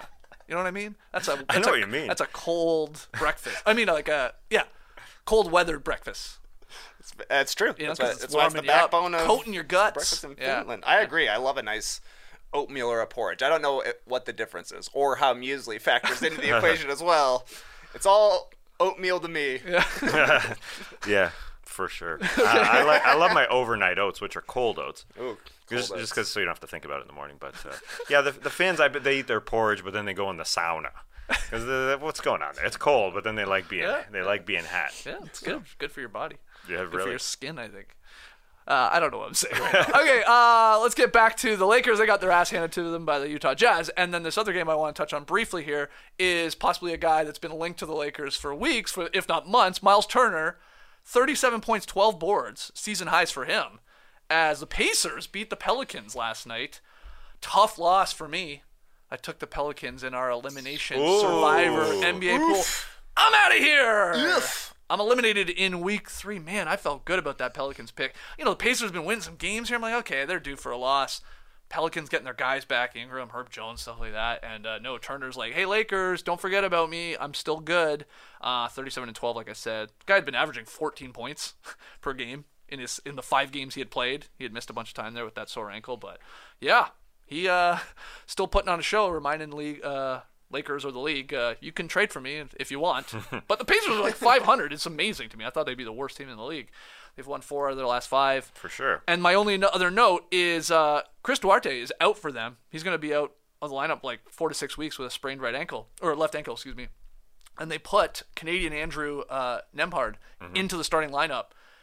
You know what I mean? That's a. I That's know a, what you mean. That's a cold breakfast. I mean, like a yeah, cold weathered breakfast. That's true. You know, that's 'cause why, it's that's why it's the warming you up, backbone of coating your guts. breakfast in Yeah. Finland. I agree. I love a nice oatmeal or a porridge. I don't know it- what the difference is or how muesli factors into the equation as well. It's all oatmeal to me. Yeah. Yeah, for sure. I, I like. I love my overnight oats, which are cold oats. Ooh, Just, cold just oats. because so you don't have to think about it in the morning. But uh, yeah, the the Finns, I bet they eat their porridge, but then they go in the sauna. Because what's going on there? It's cold, but then they like being Yeah. they like being hot. Yeah, it's good. Good for your body. Yeah, Good for really. your skin, I think. Uh, I don't know what I'm saying right now. Okay, uh, let's get back to the Lakers. They got their ass handed to them by the Utah Jazz. And then this other game I want to touch on briefly here is possibly a guy that's been linked to the Lakers for weeks, for if not months, Miles Turner. thirty-seven points, twelve boards, season highs for him, as the Pacers beat the Pelicans last night. Tough loss for me. I took the Pelicans in our elimination Ooh. survivor N B A pool. I'm out of here. I'm eliminated in week three. Man, I felt good about that Pelicans pick. You know, the Pacers have been winning some games here. I'm like, okay, they're due for a loss. Pelicans getting their guys back, Ingram, Herb Jones, stuff like that. And uh, no, Turner's like, hey, Lakers, don't forget about me. I'm still good. Uh, thirty-seven and twelve, like I said. Guy had been averaging fourteen points per game in his in the five games he had played. He had missed a bunch of time there with that sore ankle. But, yeah, he uh, still putting on a show, reminding the league, uh, Lakers or the league, uh, you can trade for me if, if you want. But the Pacers are like five hundred. It's amazing to me. I thought they'd be the worst team in the league. They've won four out of their last five. For sure. And my only no- other note is uh, Chris Duarte is out for them. He's going to be out of the lineup like four to six weeks with a sprained right ankle, or left ankle, excuse me. And they put Canadian Andrew uh, Nembhard mm-hmm. into the starting lineup,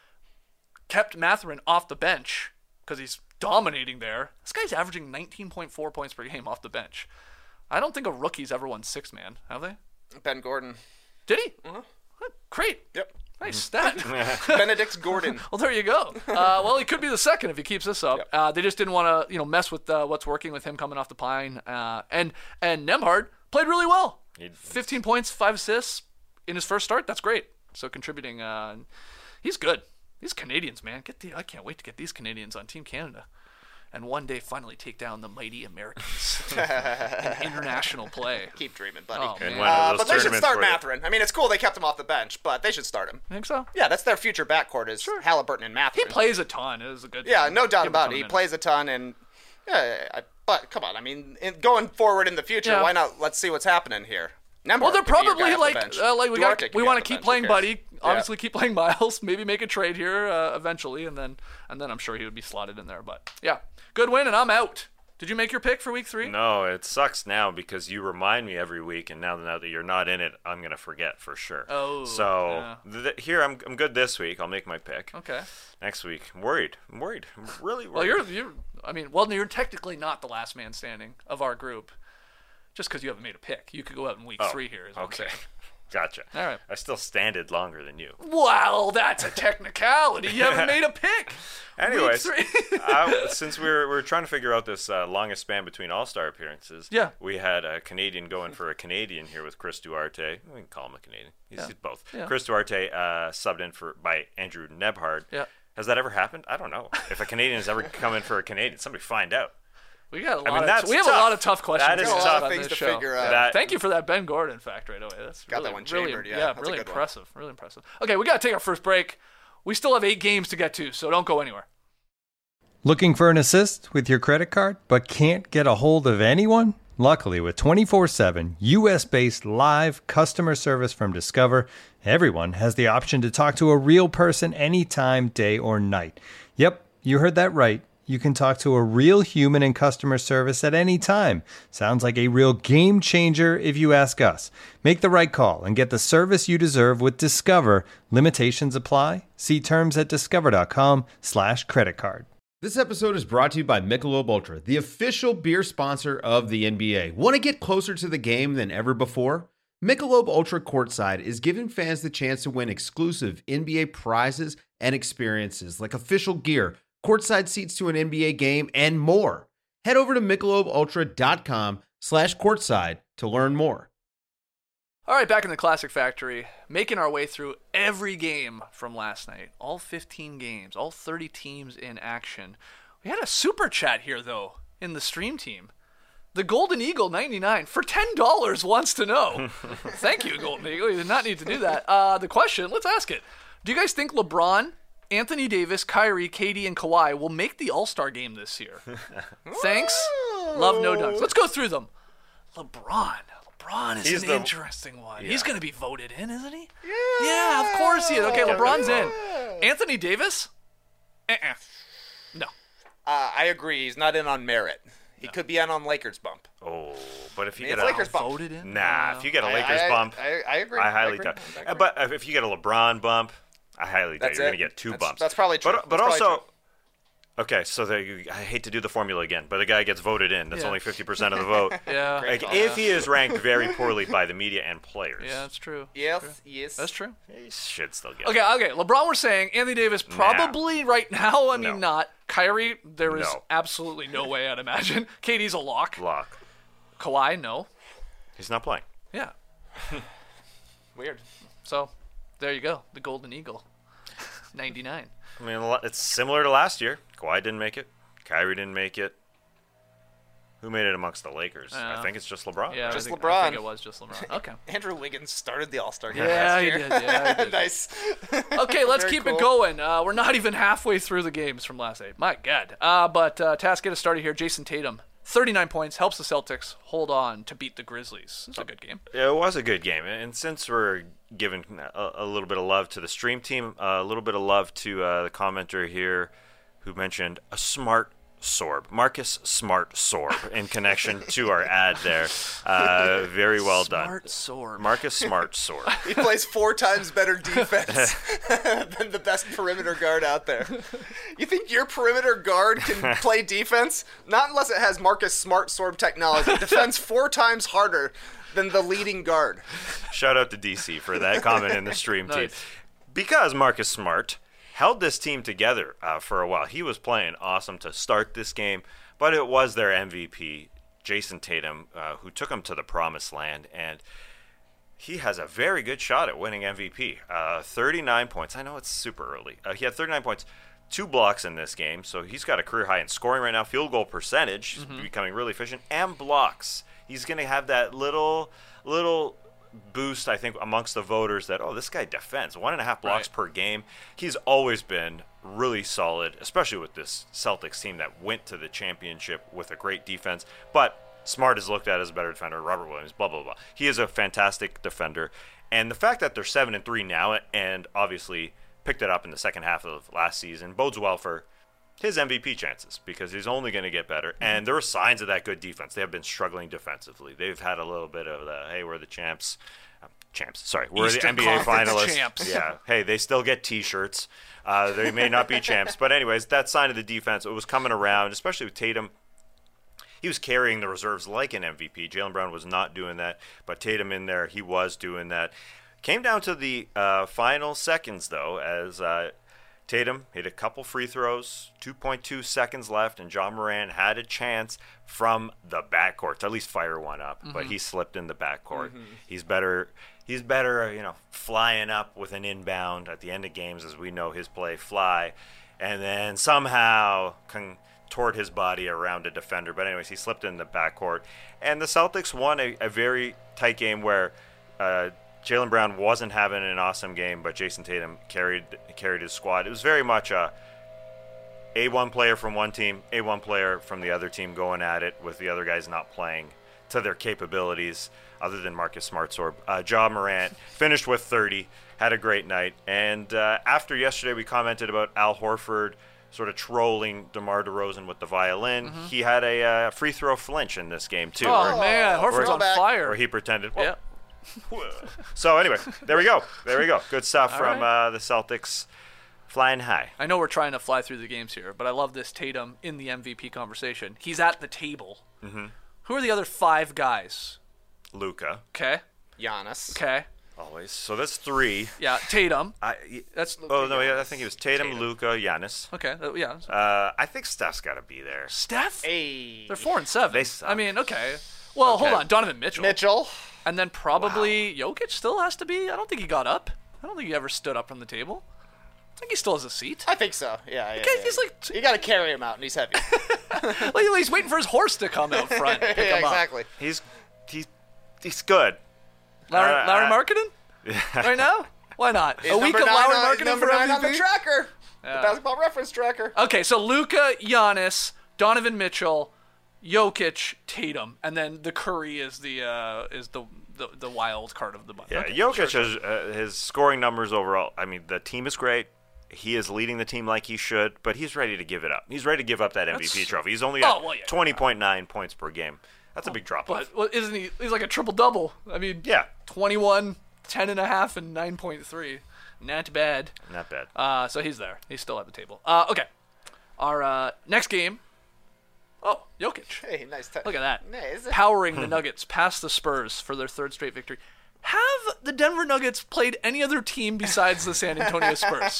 kept Mathurin off the bench because he's dominating there. This guy's averaging nineteen point four points per game off the bench. I don't think a rookie's ever won six man, have they? Ben Gordon. Did he? Uh-huh. Great. Yep. Nice stat. Benedict Gordon. Well, there you go. Uh, well, he could be the second if he keeps this up. Yep. Uh, they just didn't want to, you know, mess with uh, what's working with him coming off the pine. Uh, and and Nembhard played really well. He'd- fifteen points, five assists in his first start. That's great. So contributing. Uh, he's good. These Canadians, man, get the. I can't wait to get these Canadians on Team Canada, and one day finally take down the mighty Americans in international play. Keep dreaming, buddy. Oh, And man. one of Uh, those but they should tournaments start where they- Mathurin. I mean, it's cool they kept him off the bench, but they should start him. Think so? Yeah, that's their future backcourt is Halliburton and He Mathurin. plays a ton. It was a good. Yeah, no doubt Give him a about ton it. He of plays a ton, and yeah, I, but come on, I mean, in, going forward in the future, Yeah. why not? Let's see what's happening here. Nembhard Well, they're could be your probably guy off the like, bench. uh, like we Duarte got, could we be want off to the keep bench. playing Who cares? Buddy. Obviously, keep playing Miles. Maybe make a trade here uh, eventually, and then and then I'm sure he would be slotted in there. But yeah, good win, and I'm out. Did you make your pick for week three? No, it sucks now because you remind me every week, and now, now that you're not in it, I'm gonna forget for sure. Oh, so yeah. th- here I'm I'm good this week. I'll make my pick. Okay. Next week, I'm worried. I'm worried. I'm really worried. Well, you're you're. I mean, well, you're technically not the last man standing of our group, just because you haven't made a pick. You could go out in week Oh, three here. Is what okay. I'm saying. Gotcha. All right. I still standed longer than you. Well, that's a technicality. You haven't made a pick. Anyways, Week three. uh, since we're we're trying to figure out this uh, longest span between All Star appearances, Yeah. we had a Canadian going for a Canadian here with Chris Duarte. We can call him a Canadian. He's, Yeah. he's both. Yeah. Chris Duarte uh, subbed in for by Andrew Nembhard. Yeah. Has that ever happened? I don't know. If a Canadian has ever come in for a Canadian, somebody find out. We got a lot I mean, of. that's We have tough. a lot of tough questions. That is to Got a ask lot of on things this to show. figure out. That- Thank you for that Ben Gordon fact right away. That's Got really, that one really, chambered, yeah. yeah, That's a really good one. impressive. Really impressive. Okay, we got to take our first break. We still have eight games to get to, so don't go anywhere. Looking for an assist with your credit card, but can't get a hold of anyone? Luckily, with twenty-four seven U S-based live customer service from Discover, everyone has the option to talk to a real person anytime, day or night. Yep, you heard that right. You can talk to a real human in customer service at any time. Sounds like a real game changer if you ask us. Make the right call and get the service you deserve with Discover. Limitations apply. See terms at discover.com slash credit card. This episode is brought to you by Michelob Ultra, the official beer sponsor of the N B A. Want to get closer to the game than ever before? Michelob Ultra Courtside is giving fans the chance to win exclusive N B A prizes and experiences like official gear, courtside seats to an N B A game, and more. Head over to michelobultra.com slash courtside to learn more. All right, back in the Classic Factory, making our way through every game from last night. All fifteen games, all thirty teams in action. We had a super chat here, though, in the stream team. The Golden Eagle ninety-nine for ten dollars wants to know. Thank you, Golden Eagle. You did not need to do that. Uh, the question, let's ask it. Do you guys think LeBron, Anthony Davis, Kyrie, K D, and Kawhi will make the All-Star game this year? Thanks. Love No Dunks. Let's go through them. LeBron. LeBron is He's an the- interesting one. Yeah. He's going to be voted in, isn't he? Yeah. Yeah, of course he is. Okay, LeBron's in. Anthony Davis? Uh-uh. No. Uh, I agree. He's not in on merit. He could be in on Lakers bump. Oh, but if you It's get a Lakers bump. Voted in? nah, if you get a I- Lakers I- bump, I, I agree. I highly agree. doubt. I Uh, agree. But if you get a LeBron bump, I highly doubt That's you're it. going to get two That's- bumps. that's probably true. But, but That's probably also, true. okay, so there you, I hate to do the formula again, but a guy gets voted in. That's Yeah. only fifty percent of the vote. Yeah. Like, call. if he is ranked very poorly by the media and players, Yeah, that's true. Yes, yes. That's true. he should still get Okay, okay. LeBron, we're saying Anthony Davis probably right now. I mean, No. not. Kyrie, there is No. absolutely no way I'd imagine. K D's a lock. it. Lock. Kawhi, no. He's not playing. Yeah. Weird. So, there you go. The Golden Eagle. ninety-nine. I mean, a lot- it's similar to last year. Kawhi didn't make it. Kyrie didn't make it. Who made it amongst the Lakers? Uh, I think it's just LeBron. Yeah, Just I think, I LeBron. think it was just LeBron. Okay. Andrew Wiggins started the All-Star game Yeah, last he year. did. Yeah, he did. Nice. Okay, let's Very keep cool. it going. Uh, we're not even halfway through the games from last night. My God. Uh, but uh, Task, get us started here. Jason Tatum, thirty-nine points, helps the Celtics hold on to beat the Grizzlies. It's a good game. Yeah, it was a good game, and since we're giving a, a little bit of love to the stream team, uh, a little bit of love to uh, the commenter here who mentioned a smart Sorb, Marcus Smart Sorb, in connection to our ad there. Uh, very well Smart done, sword. Marcus Smart Sorb. He plays four times better defense than the best perimeter guard out there. You think your perimeter guard can play defense? Not unless it has Marcus Smart Sorb technology. Defends four times harder than the leading guard. Shout out to D C for that comment in the stream team, Nice. because Marcus Smart held this team together uh, for a while. He was playing awesome to start this game, but it was their M V P, Jason Tatum, uh, who took them to the promised land, and he has a very good shot at winning M V P. Uh, thirty-nine points. I know it's super early. Uh, he had thirty-nine points, two blocks in this game, so he's got a career high in scoring right now. Field goal percentage, he's becoming really efficient, and blocks. He's going to have that little, little boost, I think, amongst the voters that, oh, this guy defends one and a half blocks Right. per game. He's always been really solid, especially with this Celtics team that went to the championship with a great defense. But Smart is looked at as a better defender. Robert Williams, blah blah blah. He is a fantastic defender, and the fact that they're seven and three now, and obviously picked it up in the second half of last season, bodes well for his M V P chances, because he's only going to get better. And there are signs of that good defense. They have been struggling defensively. They've had a little bit of the, hey, we're the champs. Uh, champs, sorry. We're Eastern the N B A Conference finalists. champs. Yeah. Hey, they still get T-shirts. Uh, they may not be champs. But anyways, that sign of the defense, it was coming around, especially with Tatum. He was carrying the reserves like an M V P. Jaylen Brown was not doing that. But Tatum in there, he was doing that. Came down to the uh, final seconds, though, as uh, Tatum hit a couple free throws, two point two seconds left, and John Moran had a chance from the backcourt to at least fire one up, Mm-hmm. but he slipped in the backcourt. He's better. He's better, you know, flying up with an inbound at the end of games, as we know his play fly, and then somehow contort his body around a defender. But anyways, he slipped in the backcourt, and the Celtics won a, a very tight game where uh, Jaylen Brown wasn't having an awesome game, but Jason Tatum carried carried his squad. It was very much a A one player from one team, A one player from the other team going at it, with the other guys not playing to their capabilities, other than Marcus Smart. Uh, Ja Morant finished with thirty, had a great night. And uh, after yesterday, we commented about Al Horford sort of trolling DeMar DeRozan with the violin. Mm-hmm. He had a uh, free throw flinch in this game, too. Oh, where- man. Horford's on throwback. fire. where he pretended, well, Yeah. so anyway, there we go. There we go. Good stuff All from right. uh, the Celtics, flying high. I know we're trying to fly through the games here, but I love this Tatum in the M V P conversation. He's at the table. Mm-hmm. Who are the other five guys? Luka, Okay. Giannis. Okay. always. So that's three. Yeah, Tatum. I, That's oh no, yeah, I think it was Tatum, Tatum. Luka, Giannis. okay. uh, yeah. Uh, I think Steph's got to be there. Steph. Hey. They're four and seven. They suck. I mean, okay. Well, Okay. hold on. Donovan Mitchell. Mitchell. And then probably Jokic still has to be. I don't think he got up. I don't think he ever stood up from the table. I think he still has a seat. I think so. Yeah, yeah. Okay, yeah. he's like- you got to carry him out, and he's heavy. Like, he's waiting for his horse to come out front. Pick yeah, him up. exactly. He's he's he's good. Larry, Uh, Larry uh, Markkinen? Right now? Why not? He's a week number of nine Larry on- Markkinen number for nine M V P? on the tracker. Yeah. The Basketball Reference tracker. Okay, so Luka, Giannis, Donovan Mitchell, Jokic, Tatum, and then the Curry is the uh, is the, the the wild card of the bunch. Yeah, Okay, Jokic sure, has uh, his scoring numbers overall. I mean, the team is great. He is leading the team like he should, but he's ready to give it up. He's ready to give up that M V P That's- trophy. He's only Oh, at well, yeah. twenty point nine points per game. That's a big drop off. But well, isn't he? He's like a triple double. I mean, Yeah. twenty-one, ten and a half, and nine point three. Not bad. Not bad. Uh, so he's there. He's still at the table. Uh, okay. Our uh, next game. Oh, Jokic. Hey, nice touch. Look at that. Nice. Powering the Nuggets past the Spurs for their third straight victory. Have the Denver Nuggets played any other team besides the San Antonio Spurs?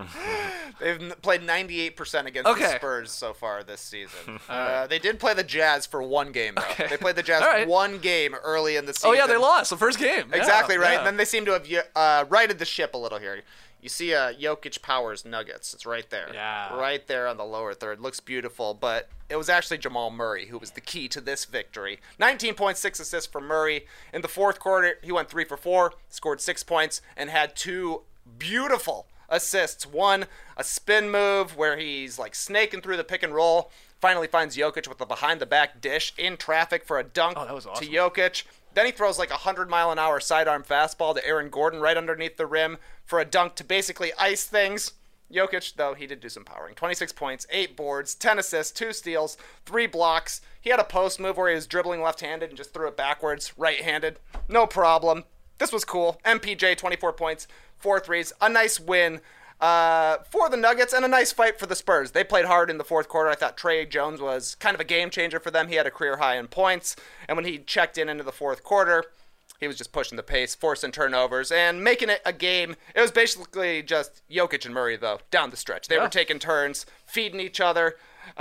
They've n- played ninety-eight percent against Okay. the Spurs so far this season. Uh, they did play the Jazz for one game, though. Okay. They played the Jazz All right. one game early in the season. Oh, yeah, they lost the first game. Yeah, Exactly, right? yeah. And then they seem to have uh, righted the ship a little here. You see uh, Jokic Powers Nuggets. It's right there. Yeah. Right there on the lower third. Looks beautiful, but it was actually Jamal Murray who was the key to this victory. nineteen point six assists for Murray. In the fourth quarter, he went three for four, scored six points, and had two beautiful assists. One, a spin move where he's like snaking through the pick and roll. Finally finds Jokic with a behind-the-back dish in traffic for a dunk Oh, that was awesome. to Jokic. Then he throws like a hundred mile an hour sidearm fastball to Aaron Gordon right underneath the rim for a dunk to basically ice things. Jokic, though, he did do some powering. twenty-six points, eight boards, ten assists, two steals, three blocks. He had a post move where he was dribbling left-handed and just threw it backwards, right-handed. No problem. This was cool. M P J, twenty-four points, four threes. A nice win uh, for the Nuggets and a nice fight for the Spurs. They played hard in the fourth quarter. I thought Trey Jones was kind of a game changer for them. He had a career high in points. And when he checked in into the fourth quarter, he was just pushing the pace, forcing turnovers, and making it a game. It was basically just Jokic and Murray, though, down the stretch. They Yeah. were taking turns, feeding each other,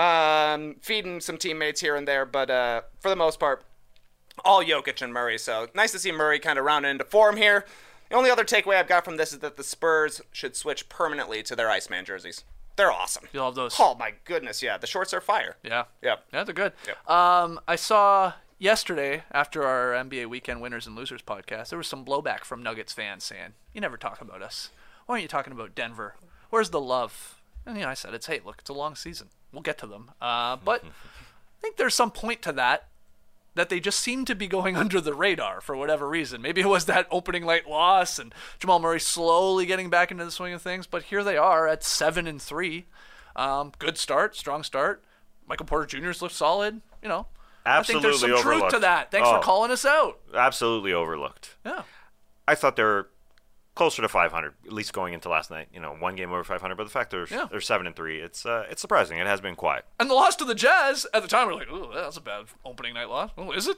um, feeding some teammates here and there, but uh, for the most part, all Jokic and Murray. So nice to see Murray kind of rounding into form here. The only other takeaway I've got from this is that the Spurs should switch permanently to their Iceman jerseys. They're awesome. You love those. Oh, my goodness, yeah. The shorts are fire. Yeah. Yep. Yeah, they're good. Yep. Um, I saw yesterday, after our N B A Weekend Winners and Losers podcast, there was some blowback from Nuggets fans saying, you never talk about us. Why aren't you talking about Denver? Where's the love? And, you know, I said, it's, hey, look, it's a long season. We'll get to them. Uh, but I think there's some point to that, that they just seem to be going under the radar for whatever reason. Maybe it was that opening night loss and Jamal Murray slowly getting back into the swing of things, but here they are at seven and three. Um, good start, strong start. Michael Porter Junior's looked solid. You know, I think there's some Absolutely truth to overlooked. that. Thanks Oh. for calling us out. Absolutely overlooked. Yeah. I thought they were closer to five hundred, at least going into last night. You know, one game over five hundred, but the fact they're Yeah. they're seven and three, it's uh, it's surprising. It has been quiet. And the loss to the Jazz, at the time, we we're like, ooh, that's a bad opening night loss. Oh, is it?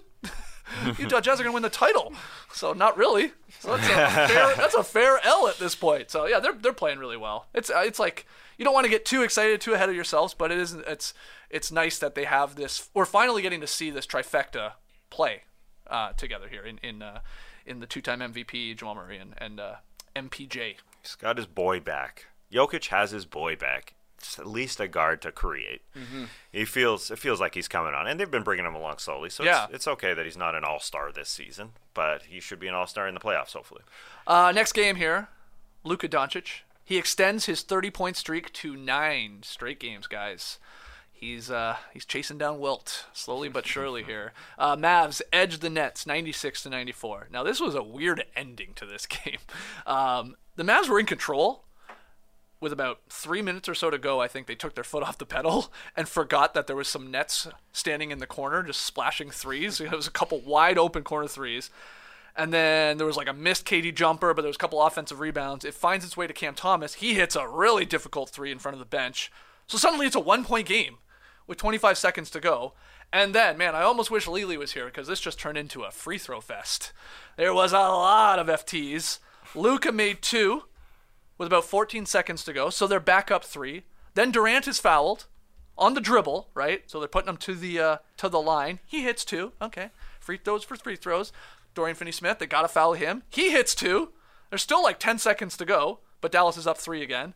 Utah Jazz are going to win the title. So not really. So that's a fair, that's a fair L at this point. So yeah, they're they're playing really well. It's uh, it's like you don't want to get too excited, too ahead of yourselves, but it is it's it's nice that they have this. We're finally getting to see this trifecta play uh, together here in in uh, in the two-time M V P Jamal Murray and, and uh, M P J. He's got his boy back. Jokic has his boy back. It's at least a guard to create. Mm-hmm. He feels it feels like he's coming on, and they've been bringing him along slowly. So Yeah. it's, it's okay that he's not an all-star this season, but he should be an all-star in the playoffs, hopefully. Uh, next game here, Luka Doncic. He extends his thirty-point streak to nine straight games, guys. He's uh, he's chasing down Wilt slowly but surely here. Uh, Mavs edged the Nets ninety-six to ninety-four. Now this was a weird ending to this game. Um, the Mavs were in control. With about three minutes or so to go, I think they took their foot off the pedal and forgot that there was some Nets standing in the corner just splashing threes. It was a couple wide open corner threes. And then there was like a missed K D jumper, but there was a couple offensive rebounds. It finds its way to Cam Thomas. He hits a really difficult three in front of the bench. So suddenly it's a one-point game with twenty-five seconds to go. And then, man, I almost wish Lily was here because this just turned into a free throw fest. There was a lot of F Ts. Luka made two with about fourteen seconds to go, so they're back up three. Then Durant is fouled on the dribble, right? So they're putting him to the uh, to the line. He hits two. Okay, free throws for free throws. Dorian Finney-Smith, they got to foul him. He hits two. There's still like ten seconds to go, but Dallas is up three again.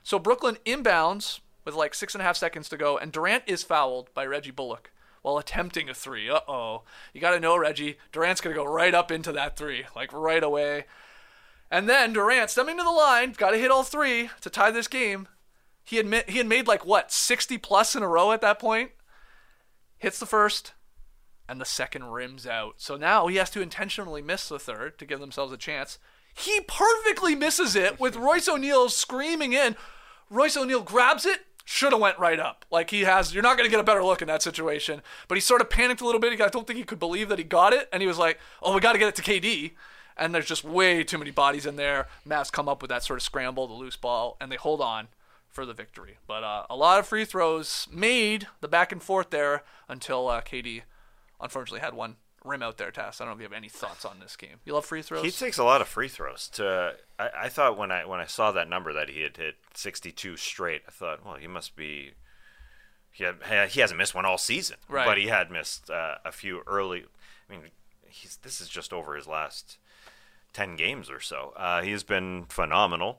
So Brooklyn inbounds with like six and a half seconds to go, and Durant is fouled by Reggie Bullock while attempting a three. Uh-oh. You got to know, Reggie, Durant's going to go right up into that three, like right away. And then Durant, stepping to the line, got to hit all three to tie this game. He had, ma- he had made like, what, sixty plus in a row at that point? Hits the first, and the second rims out. So now he has to intentionally miss the third to give themselves a chance. He perfectly misses it with Royce O'Neal screaming in. Royce O'Neal grabs it, should have went right up. Like he has, you're not going to get a better look in that situation. But he sort of panicked a little bit. I don't think he could believe that he got it. And he was like, oh, we got to get it to K D. And there's just way too many bodies in there. Mavs come up with that sort of scramble, the loose ball, and they hold on for the victory. But uh, a lot of free throws made, the back and forth there, until uh, K D unfortunately had one rim out there. Tass, I don't know if you have any thoughts on this game. You love free throws? He takes a lot of free throws. To I, I thought when I when I saw that number that he had hit sixty-two straight, I thought, well, he must be. He had, he hasn't missed one all season, right. But he had missed uh, a few early. I mean, he's this is just over his last ten games or so. Uh, he's been phenomenal.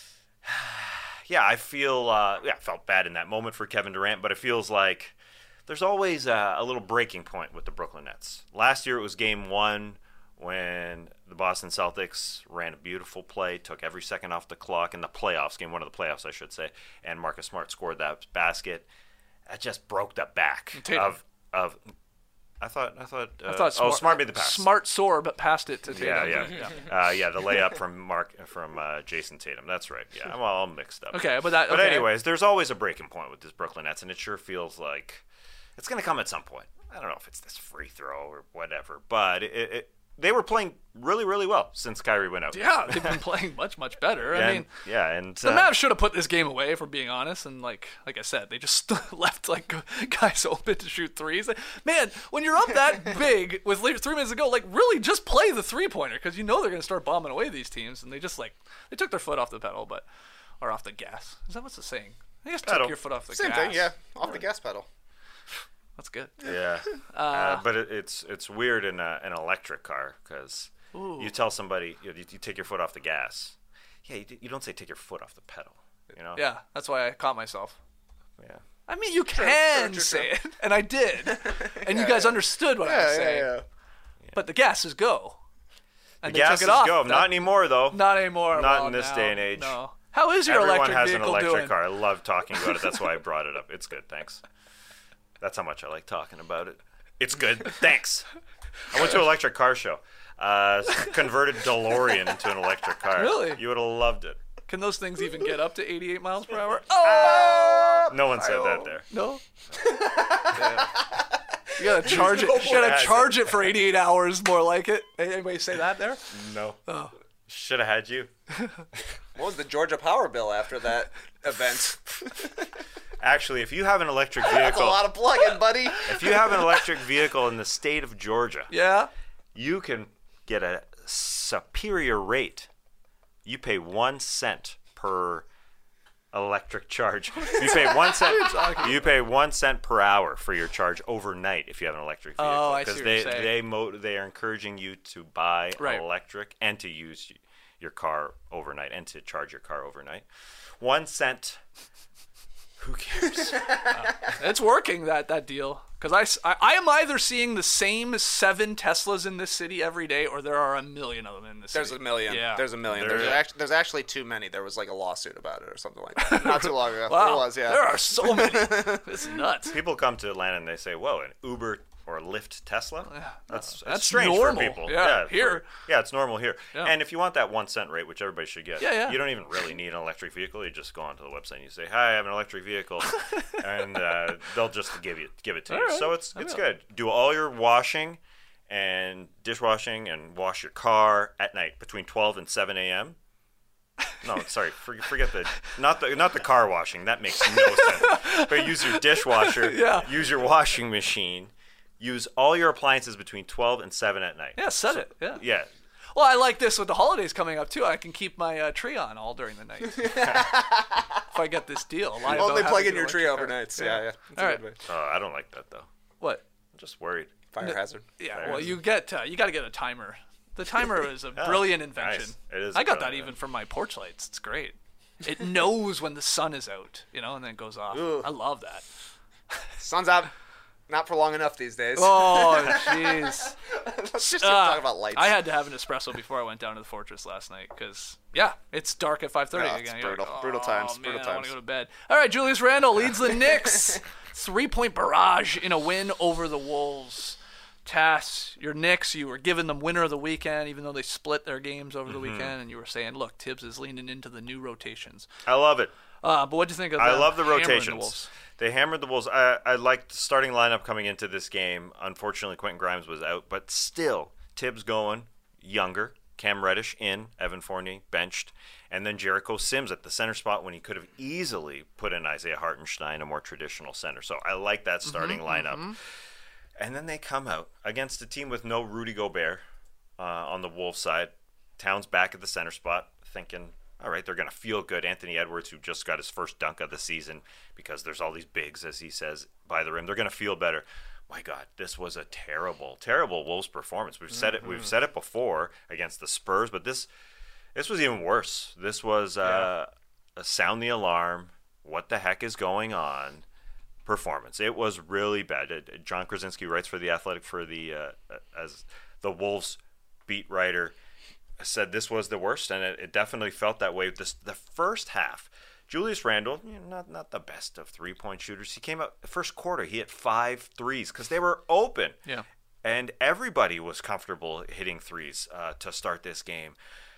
Yeah, I feel uh, yeah, I felt bad in that moment for Kevin Durant, but it feels like there's always a, a little breaking point with the Brooklyn Nets. Last year it was game one when the Boston Celtics ran a beautiful play, took every second off the clock in the playoffs, game one of the playoffs, I should say, and Marcus Smart scored that basket. That just broke the back Tatum. of of. I thought I thought, uh, I thought Smart, oh Smart made the pass. Smart soar, but passed it to Tatum. Yeah, yeah, yeah. Uh, yeah, the layup from Mark from uh, Jason Tatum. That's right. Yeah, I'm all mixed up. Okay, but that. But okay. anyways, there's always a breaking point with this Brooklyn Nets, and it sure feels like it's going to come at some point. I don't know if it's this free throw or whatever, but it, it, they were playing really, really well since Kyrie went out. Yeah, they've been playing much, much better. I and, mean, yeah, and the uh, Mavs should have put this game away, if we're being honest. And like, like I said, they just left like guys open to shoot threes. Like, man, when you're up that big with three minutes to go, like really just play the three pointer because you know they're going to start bombing away these teams. And they just like they took their foot off the pedal, but or off the gas. Is that what's the saying? I guess Pedal. took your foot off the Same gas. thing, yeah. Off the gas pedal. That's good. yeah, uh, but it, it's it's weird in a, an electric car because you tell somebody you, you take your foot off the gas. Yeah, you, you don't say take your foot off the pedal. You know. Yeah, that's why I caught myself. Yeah. I mean, you can true, true, say it, and I did, and you guys understood what I was Yeah, yeah, saying. yeah. But the gas is go. And The they gas took is it off. go. That- Not anymore though. Not anymore. Not Well, in this now, day and age. No. How is your Everyone electric has vehicle an electric doing? car. I love talking about it. That's why I brought it up. It's good. Thanks. That's how much I like talking about it. It's good. Thanks. I went to an electric car show. Uh, converted DeLorean into an electric car. Really? You would have loved it. Can those things even get up to eighty-eight miles per hour? Oh No one said that there. no. Yeah. You gotta charge it. You gotta has charge it for eighty-eight hours. More like it. Anybody say that there? No. Oh. Should have had you. What was the Georgia power bill after that event? Actually, if you have an electric That's a vehicle, lot of plug-in, buddy. if you have an electric vehicle in the state of Georgia, Yeah. you can get a superior rate. You pay one cent per electric charge. You pay one cent. You pay one cent per hour for your charge overnight if you have an electric vehicle. Oh, I see what they you're saying. they mo- they are encouraging you to buy Right. electric and to use your car overnight and to charge your car overnight. One cent. Who cares? It's working, that that deal. Because I, s- I, I am either seeing the same seven Teslas in this city every day, or there are a million of them in this There's city. a million. Yeah. There's a million. There- There's actually there's actually too many. There was like a lawsuit about it or something like that. Not too long ago. Wow. There was, yeah. There are so many. It's nuts. People come to Atlanta and they say, "Whoa, an Uber or a Lyft Tesla? That's, that's That's strange normal. for people." Yeah, for- here. yeah, it's normal here. Yeah. And if you want that one cent rate, which everybody should get, Yeah, yeah. you don't even really need an electric vehicle. You just go onto the website and you say, "Hi, I have an electric vehicle," and uh, they'll just give you give it to All you. right. So it's I it's know. good. Do all your washing and dishwashing and wash your car at night between twelve and seven a.m. No, sorry, forget, forget the not the not the car washing. That makes no sense. But use your dishwasher. Yeah. Use your washing machine. Use all your appliances between twelve and seven at night. Yeah, set it. Yeah. Yeah. Well, I like this with the holidays coming up too. I can keep my uh, tree on all during the night. If I get this deal, lie about Only having plug in an your tree electric car. overnights. Yeah, yeah. That's All a right. good way. Oh, I don't like that though. What? I'm just worried. Fire hazard. Yeah. Fire Well, hazard. you get uh, you got to get a timer. The timer is a brilliant invention. nice. It is I a got that brilliant even from my porch lights. It's great. It knows when the sun is out, you know, and then it goes off. Ooh. I love that. Sun's out. Not for long enough these days. Oh, jeez. Let's just Uh, talk about lights. I had to have an espresso before I went down to the Fortress last night because, yeah, it's dark at five thirty Oh, it's again. You're brutal. like, Brutal times. Oh, Brutal man, I want times. to go to bed. All right, Julius Randle leads the Knicks. Three-point barrage in a win over the Wolves. Tass, your Knicks, you were giving them winner of the weekend, even though they split their games over the Mm-hmm. weekend, and you were saying, look, Tibbs is leaning into the new rotations. I love it. Uh, but what do you think of I them love the hammering the rotations. Wolves? They hammered the Wolves. I, I liked the starting lineup coming into this game. Unfortunately, Quentin Grimes was out, but still, Tibbs going, younger, Cam Reddish in, Evan Fournier benched, and then Jericho Sims at the center spot when he could have easily put in Isaiah Hartenstein, a more traditional center. So I like that starting Mm-hmm, lineup. And then they come out against a team with no Rudy Gobert uh, on the Wolves side. Towns back at the center spot, thinking, all right, they're going to feel good. Anthony Edwards, who just got his first dunk of the season because there's all these bigs, as he says, by the rim. They're going to feel better. My God, this was a terrible, terrible Wolves performance. We've said it. We've said it before against the Spurs, but this, this was even worse. This was uh, a sound the alarm. What the heck is going on? Performance. It was really bad. It, John Krasinski writes for The Athletic for the uh, as the Wolves beat writer. Said this was the worst, and it, it definitely felt that way. This the first half, Julius Randle, you know, not not the best of three point shooters. He came out the first quarter, he hit five threes because they were open. Yeah, and everybody was comfortable hitting threes uh, to start this game.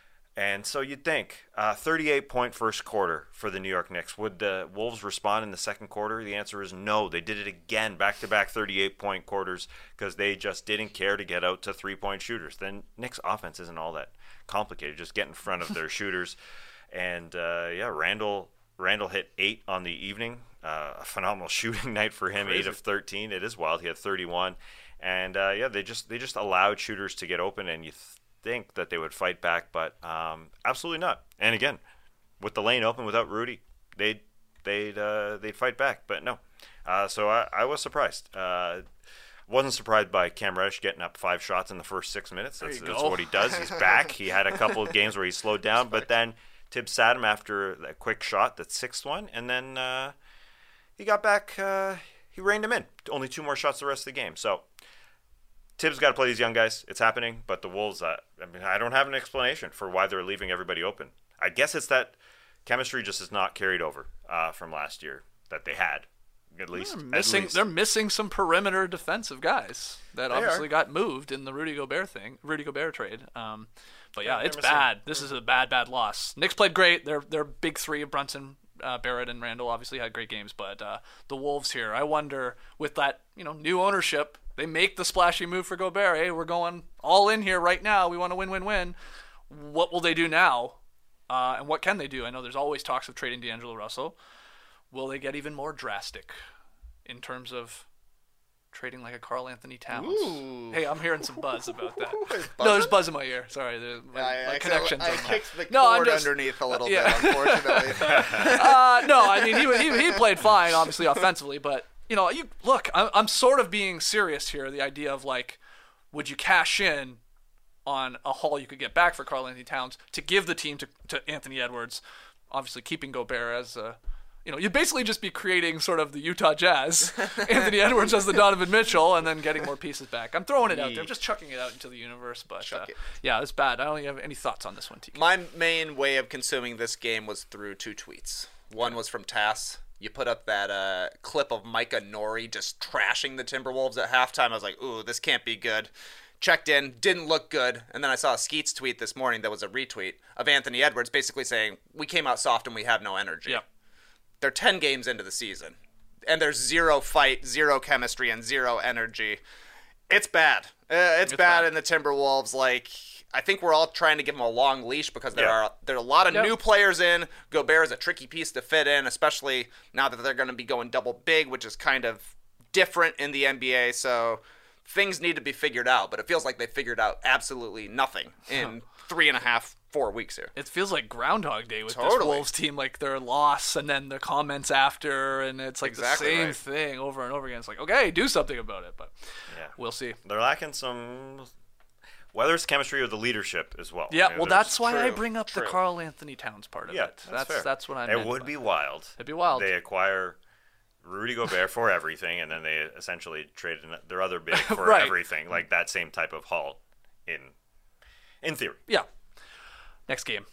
And so you'd think uh, thirty-eight point first quarter for the New York Knicks. Would the Wolves respond in the second quarter? The answer is no. They did it again, back-to-back thirty-eight point quarters because they just didn't care to get out to three-point shooters. Then Knicks offense isn't all that complicated. Just get in front of their shooters. And, uh, yeah, Randall Randall hit eight on the evening. Uh, a phenomenal shooting night for him, Crazy. eight of thirteen. It is wild. He had thirty-one. And, uh, yeah, they just they just allowed shooters to get open, and you th- think that they would fight back, but um, absolutely not. And again, with the lane open without Rudy, they'd they'd uh, they'd fight back, but no. Uh, so I, I was surprised. Uh, wasn't surprised by Cam Reddish getting up five shots in the first six minutes. That's, you that's go. what he does. He's back. He had a couple of games where he slowed down, but then Tibbs sat him after that quick shot, that sixth one, and then uh, he got back. Uh, he reined him in. Only two more shots the rest of the game. So Tibbs got to play these young guys. It's happening, but the Wolves, uh, I mean, I don't have an explanation for why they're leaving everybody open. I guess it's that chemistry just is not carried over uh, from last year that they had, at least. They're at missing, least. they're missing some perimeter defensive guys that They obviously are. got moved in the Rudy Gobert thing, Rudy Gobert trade. Um, but yeah, Yeah, it's they're missing- bad. This is a bad, bad loss. Knicks played great. Their their big three of Brunson, uh, Barrett, and Randall obviously had great games. But uh, the Wolves here, I wonder with that you know new ownership, they make the splashy move for Gobert. Hey, we're going all in here right now. We want to win, win, win. What will they do now? Uh, and what can they do? I know there's always talks of trading D'Angelo Russell. Will they get even more drastic in terms of trading like a Karl Anthony Towns? Ooh. Hey, I'm hearing some buzz about that. There's No, there's buzzing? buzz in my ear. Sorry, the, my, I, my I, connection's I on that. kicked the No, I'm cord just- underneath a little yeah. bit, unfortunately. Uh, no, I mean he, he he played fine, obviously offensively, but you know, you look, I'm I'm sort of being serious here. The idea of like, would you cash in on a haul you could get back for Karl Anthony Towns to give the team to, to Anthony Edwards, obviously keeping Gobert as a, you know, you'd basically just be creating sort of the Utah Jazz, Anthony Edwards as the Donovan Mitchell, and then getting more pieces back. I'm throwing it out there. I'm just chucking it out into the universe, but Chuck uh, it. yeah, it's bad. I don't have any thoughts on this one, T K. My main way of consuming this game was through two tweets. One was from Tass. You put up that uh, clip of Micah Nori just trashing the Timberwolves at halftime. I was like, ooh, this can't be good. Checked in, didn't look good. And then I saw a Skeets tweet this morning that was a retweet of Anthony Edwards basically saying, we came out soft and we have no energy. Yep. They're ten games into the season. And there's zero fight, zero chemistry, and zero energy. It's bad. Uh, it's, It's bad bad. in the Timberwolves. Like, I think we're all trying to give them a long leash because there Yeah. are there are a lot of Yep. new players in. Gobert is a tricky piece to fit in, especially now that they're going to be going double big, which is kind of different in the N B A. So things need to be figured out. But it feels like they figured out absolutely nothing in three and a half, four weeks here. It feels like Groundhog Day with this Totally. Wolves team, like their loss and then the comments after, and it's like Exactly the same right. thing over and over again. It's like, okay, do something about it, but Yeah. we'll see. They're lacking some whether it's chemistry or the leadership as well. Yeah, I mean, well, there's- that's why I True, bring up the true. Karl Anthony Towns part of yeah, it. that's That's fair. that's what I It meant would by be it. wild. It'd be wild. They acquire Rudy Gobert for everything, and then they essentially traded their other big for Right. everything, like that same type of haul in in theory. Yeah. Next game.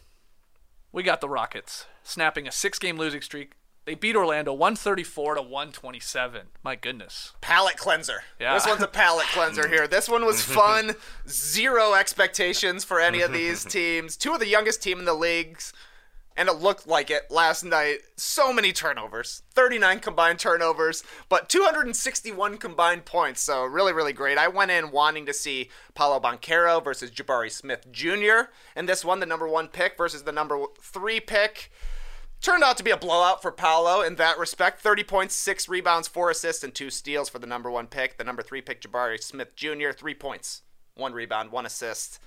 We got the Rockets snapping a six-game losing streak. They beat Orlando one thirty-four to one twenty-seven. My goodness. Palate cleanser. Yeah. This one's a palate cleanser here. This one was fun. Zero expectations for any of these teams. Two of the youngest team in the leagues, and it looked like it last night. So many turnovers. thirty-nine combined turnovers, but two hundred sixty-one combined points. So really, really great. I went in wanting to see Paolo Banchero versus Jabari Smith Junior And this one, the number one pick versus the number three pick. Turned out to be a blowout for Paolo in that respect. thirty points, six rebounds, four assists, and two steals for the number one pick. The number three pick, Jabari Smith Junior, three points, one rebound, one assist.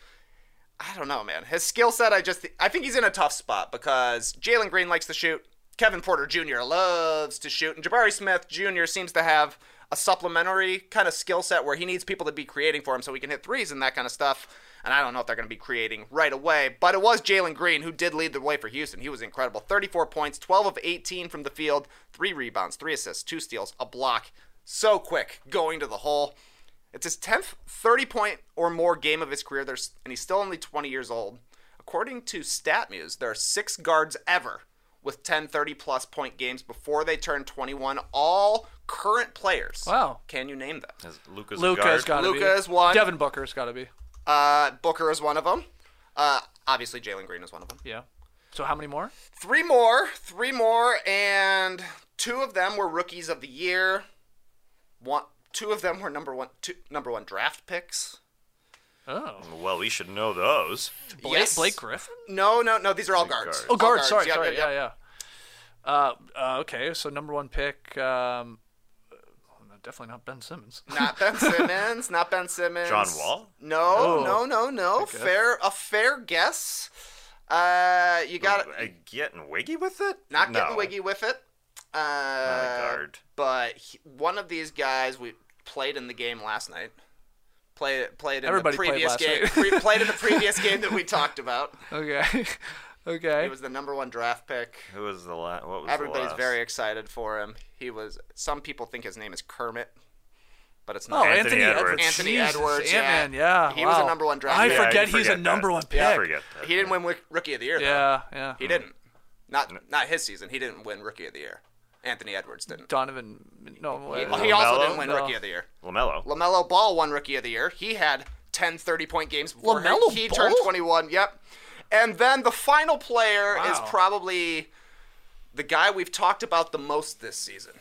I don't know, man. His skill set, I just, I think he's in a tough spot because Jalen Green likes to shoot. Kevin Porter Junior loves to shoot. And Jabari Smith Junior seems to have a supplementary kind of skill set where he needs people to be creating for him so he can hit threes and that kind of stuff. And I don't know if they're going to be creating right away. But it was Jalen Green who did lead the way for Houston. He was incredible. thirty-four points, twelve of eighteen from the field, three rebounds, three assists, two steals, a block. So quick going to the hole. It's his tenth thirty-point or more game of his career, There's, and he's still only twenty years old. According to StatMuse, there are six guards ever with ten thirty-plus point games before they turn twenty-one. All current players. Wow. Can you name them? As Luka's a Luka's guard. got to be. Luka is one. Devin Booker's got to be. Uh, Booker is one of them. Uh, obviously, Jalen Green is one of them. Yeah. So how many more? Three more. Three more, and two of them were rookies of the year. One, two of them were number one, two, number one draft picks. Oh. Well, we should know those. Blake, Yes. Blake Griffin? No, no, no. These are all guards. guards. Oh, All guard. Sorry, Yep, sorry. yep, Yeah, yep. yeah. Uh, uh, okay, so number one pick, um, definitely not Ben Simmons. Not Ben Simmons. Not Ben Simmons. John Wall? No, Oh. no, no, no. Okay. Fair, a fair guess. Uh, you got Uh, getting wiggy with it? not no. getting wiggy with it. Uh, Not a guard. But he, one of these guys we played in the game last night. Played played in Everybody the played previous last game. night. pre- played in the previous game that we talked about. Okay. okay. He was the number one draft pick. Who was the last? What was Everybody's the last? very excited for him. He was. Some people think his name is Kermit, but it's Oh, not. Anthony, Anthony Edwards. Edwards. Anthony Jesus, Edwards, yeah. Ant-Man, yeah. He was wow. a number one draft I pick. Yeah, forget you he's a forget number that. one pick. I forget that. He didn't win wi- Rookie of the Year. Though. Yeah, yeah. He didn't. Not not his season. He didn't win Rookie of the Year. Anthony Edwards didn't. Donovan, no. He, uh, he also LaMelo? didn't win No. Rookie of the Year. LaMelo. LaMelo Ball won Rookie of the Year. He had ten thirty-point games before LaMelo he, he Ball? turned twenty-one. Yep. And then the final player is Wow. probably the guy we've talked about the most this season.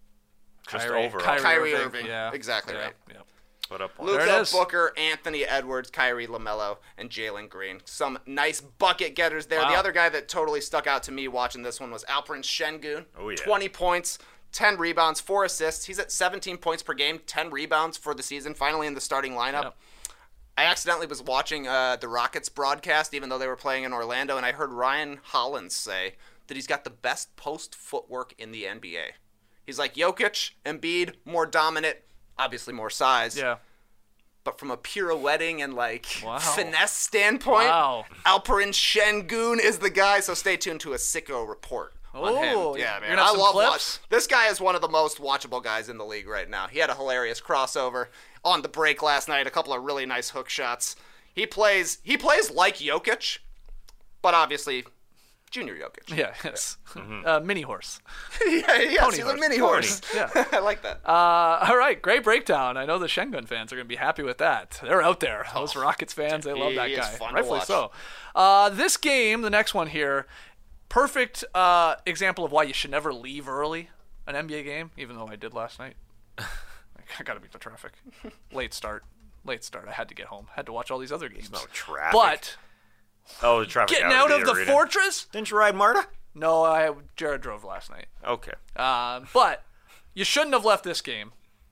Just Kyrie, overall. Kyrie, Kyrie Irving. Irving. Yeah. Exactly yeah. right. Yeah. Put up one. There it Luka, is. Booker, Anthony Edwards, Kyrie, LaMelo, and Jalen Green. Some nice bucket getters there. Wow. The other guy that totally stuck out to me watching this one was Alperen Şengün. Oh, yeah. twenty points, ten rebounds, four assists. He's at seventeen points per game, ten rebounds for the season, finally in the starting lineup. Yep. I accidentally was watching uh, the Rockets broadcast, even though they were playing in Orlando, and I heard Ryan Hollins say that he's got the best post footwork in the N B A. He's like Jokic, Embiid, more dominant, obviously more size. Yeah. But from a pirouetting and like Wow. finesse standpoint, Wow. Alperen Şengün is the guy. So stay tuned to a sicko report on Oh, him. Yeah, you're man, gonna have I some love clips? watch. This guy is one of the most watchable guys in the league right now. He had a hilarious crossover on the break last night. A couple of really nice hook shots. He plays. He plays like Jokic, but obviously, Junior Jokic. Yeah, yes. Uh, mini horse. yeah, yes, Pony he's horse. a mini horse. Yeah. I like that. Uh, all right, great breakdown. I know the Şengün fans are going to be happy with that. They're out there. Those Rockets fans, they love he that is guy. fun to Rightfully watch. so. Uh, this game, the next one here, perfect uh, example of why you should never leave early an N B A game, even though I did last night. I got to beat the traffic. Late start. Late start. I had to get home. Had to watch all these other games. No traffic. But Oh, the traffic getting out of the arena. fortress? Didn't you ride Marta? No, I Jared drove last night. Okay. Um, but you shouldn't have left this game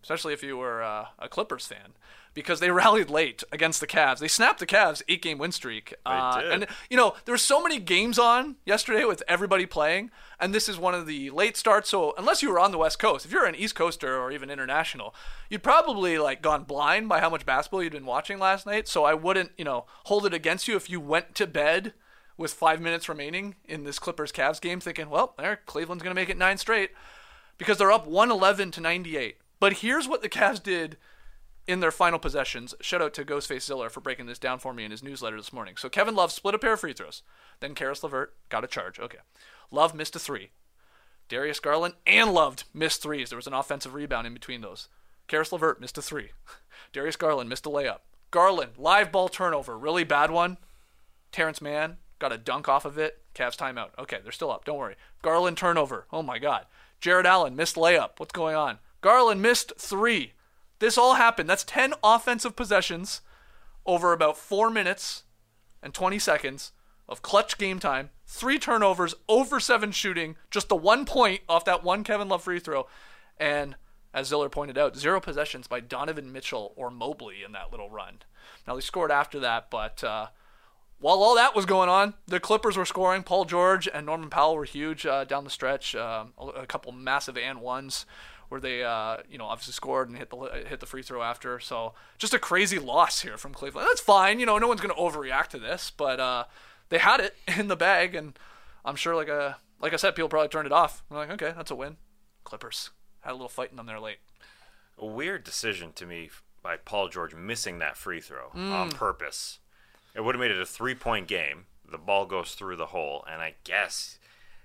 especially if you were uh, a Clippers fan, because they rallied late against the Cavs. They snapped the Cavs' eight-game win streak. Uh, did. And, you know, there were so many games on yesterday with everybody playing, and this is one of the late starts. So unless you were on the West Coast, if you're an East Coaster or even international, you'd probably, like, gone blind by how much basketball you'd been watching last night. So I wouldn't, you know, hold it against you if you went to bed with five minutes remaining in this Clippers-Cavs game thinking, well, there, Cleveland's going to make it nine straight, because they're up one eleven to ninety-eight. But here's what the Cavs did in their final possessions. Shout out to Ghostface Ziller for breaking this down for me in his newsletter this morning. So Kevin Love split a pair of free throws. Then Karis LeVert got a charge. Okay. Love missed a three. Darius Garland and Love missed threes. There was an offensive rebound in between those. Karis LeVert missed a three. Darius Garland missed a layup. Garland, live ball turnover. Really bad one. Terrence Mann got a dunk off of it. Cavs timeout. Okay, they're still up. Don't worry. Garland turnover. Oh my God. Jared Allen missed layup. What's going on? Garland missed three. This all happened. That's ten offensive possessions over about four minutes and twenty seconds of clutch game time. Three turnovers, over seven shooting, just the one point off that one Kevin Love free throw. And as Ziller pointed out, zero possessions by Donovan Mitchell or Mobley in that little run. Now, they scored after that, but uh, while all that was going on, the Clippers were scoring. Paul George and Norman Powell were huge uh, down the stretch. Uh, a couple massive and ones where they, uh, you know, obviously scored and hit the hit the free throw after. So just a crazy loss here from Cleveland. That's fine. You know, no one's going to overreact to this, but uh, they had it in the bag, and I'm sure, like a like I said, people probably turned it off. I'm like, okay, that's a win. Clippers had a little fight in them there late. A weird decision to me by Paul George missing that free throw mm. on purpose. It would have made it a three-point game. The ball goes through the hole, and I guess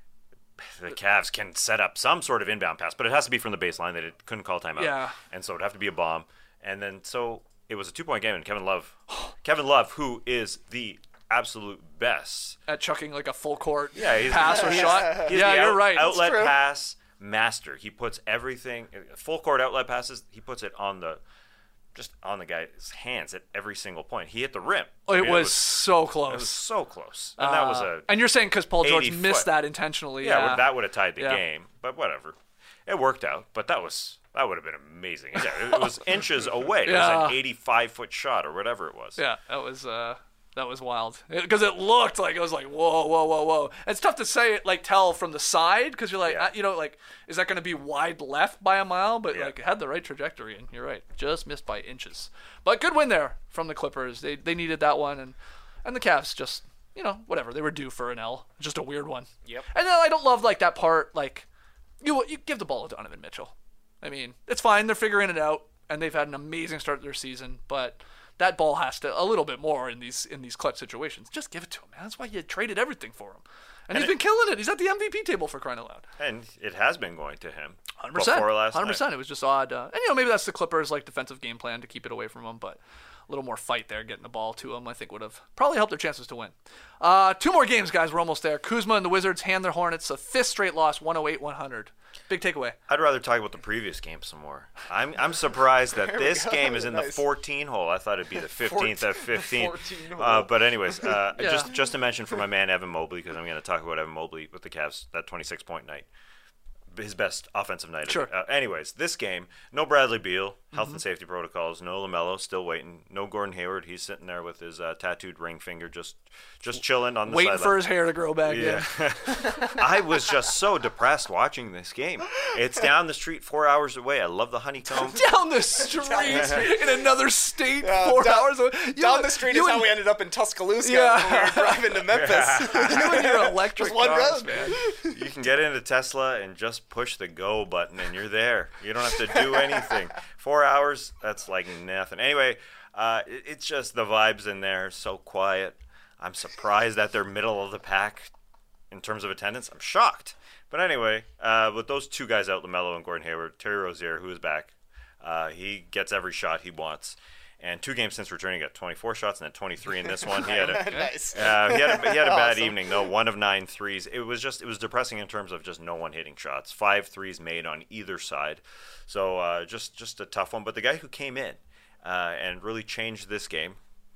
the Cavs can set up some sort of inbound pass, but it has to be from the baseline. They couldn't call timeout. Yeah. And so it would have to be a bomb. And then so it was a two-point game, and Kevin Love, Kevin Love, who is the absolute best at chucking like a full court yeah, he's, pass or he's, shot. He's yeah, the you're out, right. Outlet pass master. He puts everything, full court outlet passes, he puts it on the just on the guy's hands at every single point. He hit the rim. Oh, it, I mean, was it was so close. It was so close. And uh, that was a And you're saying because Paul George missed foot. that intentionally. Yeah, yeah. that would have tied the yeah. game. But whatever. It worked out. But that was that would have been amazing. Yeah, it was inches away. It yeah. was an eighty-five foot shot or whatever it was. Yeah, that was uh That was wild because it, it looked like it was like whoa, whoa, whoa, whoa. It's tough to say it like tell from the side because you're like, yeah. uh, you know, like is that going to be wide left by a mile? But yeah. like it had the right trajectory, and you're right, just missed by inches. But good win there from the Clippers. They they needed that one, and and the Cavs just you know whatever they were due for an L, just a weird one. Yep. And then I don't love like that part like you you give the ball to Donovan Mitchell. I mean it's fine, they're figuring it out, and they've had an amazing start to their season, but that ball has to a little bit more in these in these clutch situations. Just give it to him, man. That's why you traded everything for him, and, and he's it, been killing it. He's at the M V P table for crying out loud. And it has been going to him. Hundred percent. Before last Hundred percent. night. It was just odd, uh, and you know maybe that's the Clippers' like defensive game plan to keep it away from him, but a little more fight there, getting the ball to him, I think would have probably helped their chances to win. Uh, two more games, guys. We're almost there. Kuzma and the Wizards hand their Hornets a fifth straight loss, one oh eight one hundred. Big takeaway. I'd rather talk about the previous game some more. I'm I'm surprised that this go. game is in Nice. the fourteen hole. I thought it'd be the fifteenth at fifteen. fourteen hole. Uh, but anyways, uh, Yeah. just just to mention for my man Evan Mobley, because I'm going to talk about Evan Mobley with the Cavs, that twenty-six point night. His best offensive night. Sure. Uh, anyways, this game, no Bradley Beal, health Mm-hmm. and safety protocols, no LaMelo, still waiting, no Gordon Hayward, he's sitting there with his uh, tattooed ring finger, just just chilling on the Waiting sideline. for his hair to grow back Yeah. in. I was just so depressed watching this game. It's down the street four hours away. I love the honeycomb. Down the street in another state, Yeah, four down, hours away. You Down know, the street you is and- how we ended up in Tuscaloosa Yeah. when we were driving to Memphis. You and your electric Just one cars, road. man. You can get into Tesla and just push the go button and you're there. You don't have to do anything. Four hours, that's like nothing. Anyway, uh, it, it's just the vibes in there, so quiet. I'm surprised that they're middle of the pack in terms of attendance. I'm shocked. But anyway, uh, with those two guys out, LaMelo and Gordon Hayward, Terry Rozier, who is back, uh, he gets every shot he wants. And two games since returning, he got twenty-four shots and then twenty-three in this one. He had a, Nice. uh, he had a, he had a bad Awesome. evening, though. One of nine threes. It was just it was depressing in terms of just no one hitting shots. Five threes made on either side. So uh, just, just a tough one. But the guy who came in uh, and really changed this game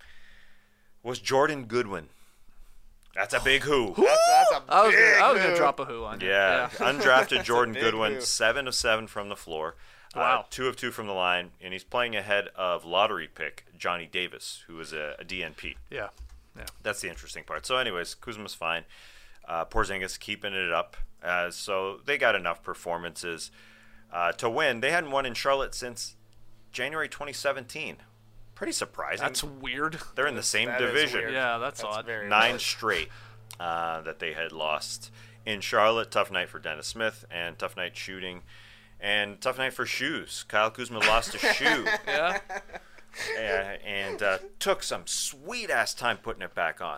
was Jordan Goodwin. That's a big who. That's, that's a I was big gonna, I was gonna move. drop a who on you. Yeah, undrafted Jordan big Goodwin, move. seven of seven from the floor. Wow. Uh, two of two from the line, and he's playing ahead of lottery pick Johnny Davis, who is a, a D N P. Yeah. Yeah. That's the interesting part. So anyways, Kuzma's fine. Uh, Porzingis keeping it up. Uh, so they got enough performances uh, to win. They hadn't won in Charlotte since January twenty seventeen. Pretty surprising. That's weird. They're in the same That is division. weird. Yeah, that's, That's odd. very Nine weird. straight uh, that they had lost in Charlotte. Tough night for Dennis Smith, and tough night shooting, and tough night for shoes. Kyle Kuzma lost a shoe. Yeah. Uh, and uh, took some sweet ass time putting it back on.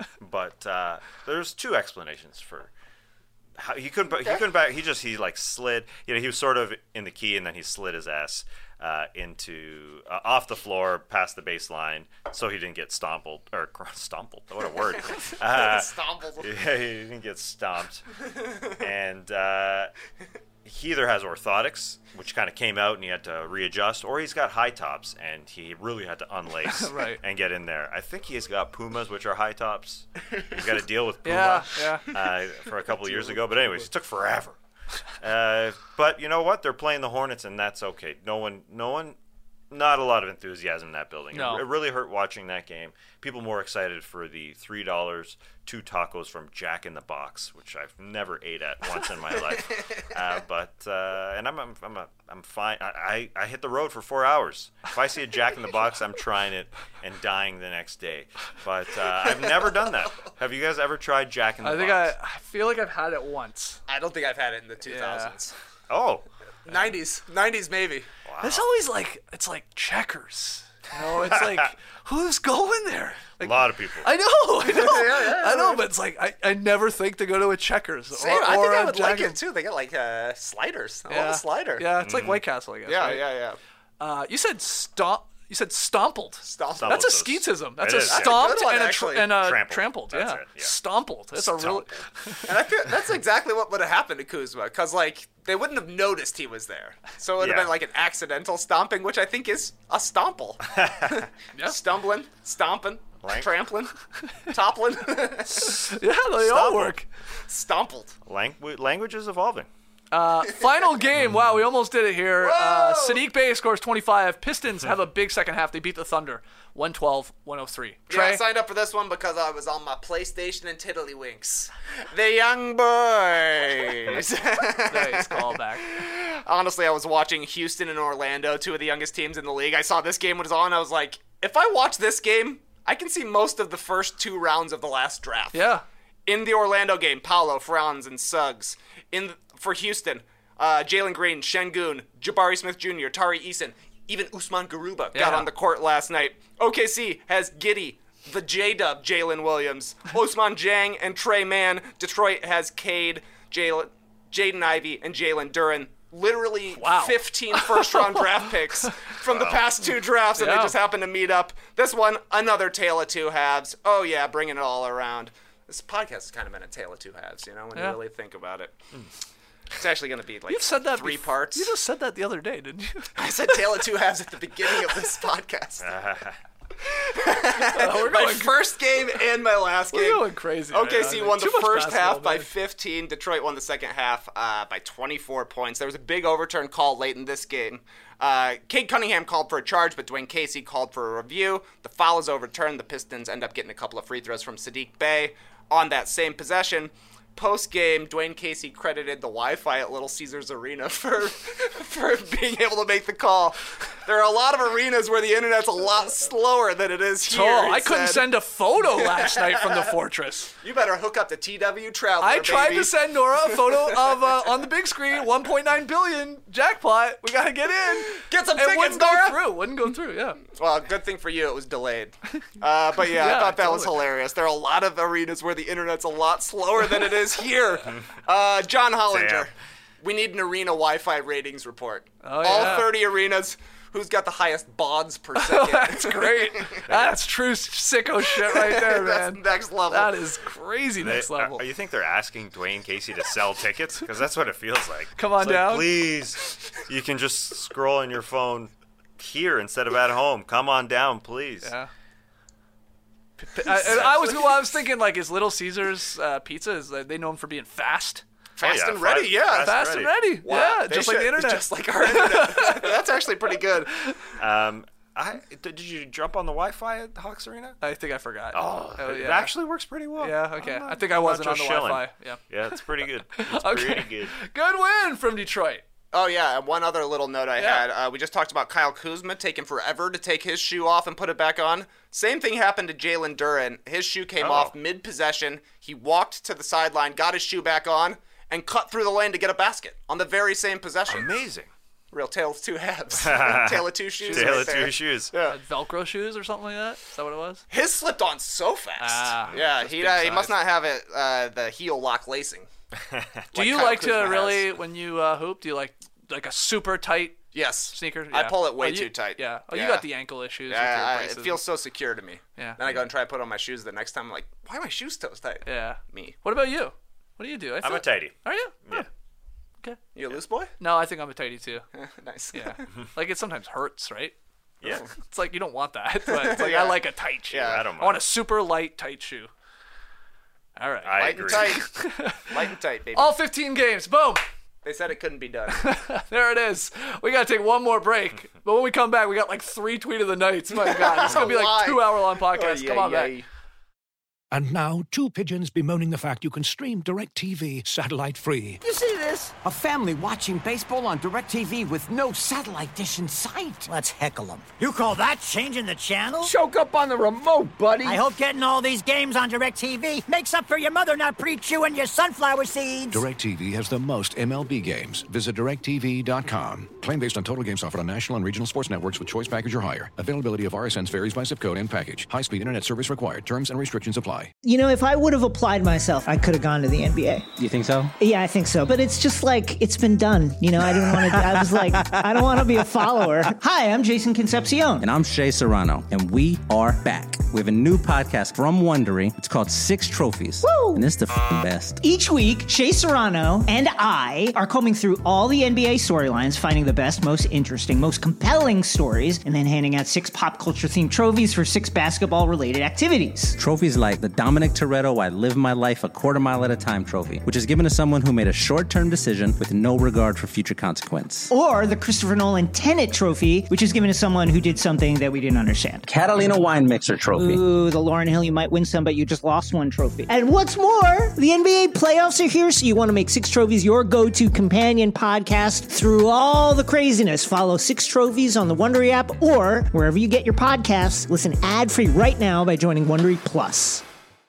But uh, there's two explanations for how he couldn't. He couldn't back. He just he like slid. You know, he was sort of in the key, and then he slid his ass uh, into uh, off the floor past the baseline, so he didn't get stompled or stompled. What a word. Uh, Stompled. Yeah, he didn't get stomped, and. Uh, He either has orthotics, which kind of came out and he had to readjust, or he's got high tops and he really had to unlace Right. and get in there. I think he's got Pumas, which are high tops. He's got to deal with Puma Yeah, yeah. Uh, for a couple of years ago. But anyways, it took forever. Uh, but you know what? They're playing the Hornets, and that's okay. No one, no one, not a lot of enthusiasm in that building. No. It, it really hurt watching that game. People more excited for the three dollars, two tacos from Jack in the Box, which I've never ate at once in my life. Uh, but uh, and I'm I'm I'm, a, I'm fine. I, I I hit the road for four hours. If I see a Jack in the Box, I'm trying it and dying the next day. But uh, I've never done that. Have you guys ever tried Jack in the I think Box? I, I feel like I've had it once. I don't think I've had it in the two thousands. Oh, nineties. nineties maybe. It's always like it's like Checkers. You know, it's like who's going there? a Like, lot of people. I know, I know, Yeah, yeah, I know, but it's like I, I never think to go to a Checkers. Same. Or, I think or I a would like Jack- it too. They got like uh, sliders. I Yeah. love a slider. Yeah, it's like White Castle, I guess. Yeah, right? yeah, yeah. Uh, you said stomp. You said stompled. Stop. Stomp. That's a Those- skeetism. That's It a is, yeah. stomped That's a good one, and a, actually. tr- and a Trampled. trampled. That's Yeah, it, yeah. stompled. That's a really. And I feel that's exactly what would have happened to Kuzma, because like they wouldn't have noticed he was there, so it would have Yeah. been like an accidental stomping, which I think is a stomple. Yeah. Stumbling, stomping, Right. trampling, toppling, Yeah, they all Stompled. work. stompled. Langu- language is evolving. Uh, final game. Wow, we almost did it here. Uh, Sadiq Bey scores twenty-five. Pistons have a big second half. They beat the Thunder one twelve one oh three. Yeah, Trey? I signed up for this one because I was on my PlayStation and Tiddlywinks. The young boys. Nice callback. Honestly, I was watching Houston and Orlando, two of the youngest teams in the league. I saw this game was on. I was like, if I watch this game, I can see most of the first two rounds of the last draft. Yeah. In the Orlando game, Paolo, Franz, and Suggs. In for Houston, uh, Jalen Green, Şengün, Jabari Smith Junior, Tari Eason, even Usman Garuba got Yeah. on the court last night. O K C has Giddey, the J-Dub, Jalen Williams, Osman Jang, and Trey Mann. Detroit has Cade, Jalen, Jaden Ivey, and Jalen Duren. Literally Wow. fifteen first-round draft picks from the past two drafts, and Yeah. they just happened to meet up. This one, another tale of two halves. Oh yeah, bringing it all around. This podcast has kind of been a tale of two halves, you know, when Yeah. you really think about it. It's actually going to be like You've said that three bef- parts. You just said that the other day, didn't you? I said tale of two halves at the beginning of this podcast. we're My going, first game and my last we're game. going crazy. O K man. C won the Too much first basketball, half by man. fifteen. Detroit won the second half uh, by twenty-four points. There was a big overturn call late in this game. Uh, Cade Cunningham called for a charge, but Dwayne Casey called for a review. The foul is overturned. The Pistons end up getting a couple of free throws from Sadiq Bey on that same possession. Post-game, Dwayne Casey credited the Wi-Fi at Little Caesars Arena for for being able to make the call. There are a lot of arenas where the internet's a lot slower than it is here. Oh, he I couldn't said. send a photo last night from the Fortress. You better hook up to T W Traveler, I tried baby. to send Nora a photo of uh, on the big screen, one point nine billion jackpot. We gotta get in. Get some It tickets, wouldn't go Nora. through. Wouldn't go through. Yeah. Well, good thing for you, it was delayed. Uh, but yeah, Yeah, I thought that was totally. hilarious. There are a lot of arenas where the internet's a lot slower than it is here. Uh, John Hollinger, Damn. we need an arena Wi-Fi ratings report. Oh, All yeah. thirty arenas. Who's got the highest baud's per second? That's great. That's true sicko shit right there, That's man. next level. That is crazy They- next level. Are, you think they're asking Dwayne Casey to sell tickets? Because that's what it feels like. Come on It's like, down. please. You can just scroll on your phone here instead of at home. Come on down, please. Yeah. I, and I was well, I was thinking like is Little Caesars uh, pizza is uh, they known for being fast? Fast yeah, and ready, fast- yeah. fast Fast and ready. Wow, Yeah, they just like should- the internet. Just like our internet. That's actually pretty good. Um, I did you jump on the Wi-Fi at Hawks Arena? I think I forgot. Oh, Oh, it yeah. actually works pretty well. Yeah, okay. I'm not- I think I I'm wasn't not on the just shilling. Wi-Fi. Yeah. Yeah, it's pretty good. It's Okay. pretty good. Good win from Detroit. Oh, yeah, and one other little note I Yeah. had. Uh, we just talked about Kyle Kuzma taking forever to take his shoe off and put it back on. Same thing happened to Jalen Duren. His shoe came Oh. off mid-possession. He walked to the sideline, got his shoe back on, and cut through the lane to get a basket on the very same possession. Amazing. Real tale of two halves. Tale of two shoes Tail right of there. two shoes. Yeah. Uh, Velcro shoes or something like that? Is that what it was? His slipped on so fast. Ah, yeah, that's he, big uh, he size. must not have it uh, the heel lock lacing. Do you Kyle like to Kuzma has. really, when you uh, hoop, do you like like a super tight Yes. sneaker? I Yeah. pull it way Oh, you- too tight. Yeah. Oh, you Yeah. got the ankle issues. with your Yeah, I, it braces. feels so secure to me. Yeah. Then I go and try to put on my shoes the next time. I'm like, why are my shoes so tight? Yeah. Me. What about you? What do you do? I I'm a thought- tighty. Are you? Yeah. Oh, okay. You a loose boy? No, I think I'm a tighty too. Nice. Yeah. Like it sometimes hurts, right? Yeah. It's like you don't want that, but it's like Yeah. I like a tight shoe. Yeah. I don't I want mind. a super light tight shoe. All right. I Light agree. and tight. Light and tight, baby. All fifteen games. Boom. They said it couldn't be done. There it is. We got to take one more break. But when we come back, we got like three tweet of the nights. My God. It's going to be like Why? two hour long podcast. Oh, Come yeah, on yeah. back. And now, two pigeons bemoaning the fact you can stream DirecTV satellite-free. You see this? A family watching baseball on DirecTV with no satellite dish in sight. Let's heckle them. You call that changing the channel? Choke up on the remote, buddy. I hope getting all these games on DirecTV makes up for your mother not pre-chewing your sunflower seeds. DirecTV has the most M L B games. Visit direct T V dot com. Claim based on total games offered on national and regional sports networks with choice package or higher. Availability of R S Ns varies by zip code and package. High-speed internet service required. Terms and restrictions apply. You know, if I would have applied myself, I could have gone to the N B A. You think so? Yeah, I think so. But it's just like, it's been done. You know, I didn't want to, I was like, I don't want to be a follower. Hi, I'm Jason Concepcion. And I'm Shea Serrano, and we are back. We have a new podcast from Wondery. It's called Six Trophies. Woo! And it's the f***ing best. Each week, Shea Serrano and I are combing through all the N B A storylines, finding the best, most interesting, most compelling stories, and then handing out six pop culture themed trophies for six basketball related activities. Trophies like the Dominic Toretto I Live My Life a Quarter Mile at a Time trophy, which is given to someone who made a short-term decision with no regard for future consequence. Or the Christopher Nolan Tenet Trophy, which is given to someone who did something that we didn't understand. Catalina Wine Mixer trophy. Ooh, the Lauryn Hill, you might win some, but you just lost one trophy. And what's more, the N B A playoffs are here, so you want to make Six Trophies your go-to companion podcast through all the craziness. Follow Six Trophies on the Wondery app or wherever you get your podcasts. Listen ad-free right now by joining Wondery Plus.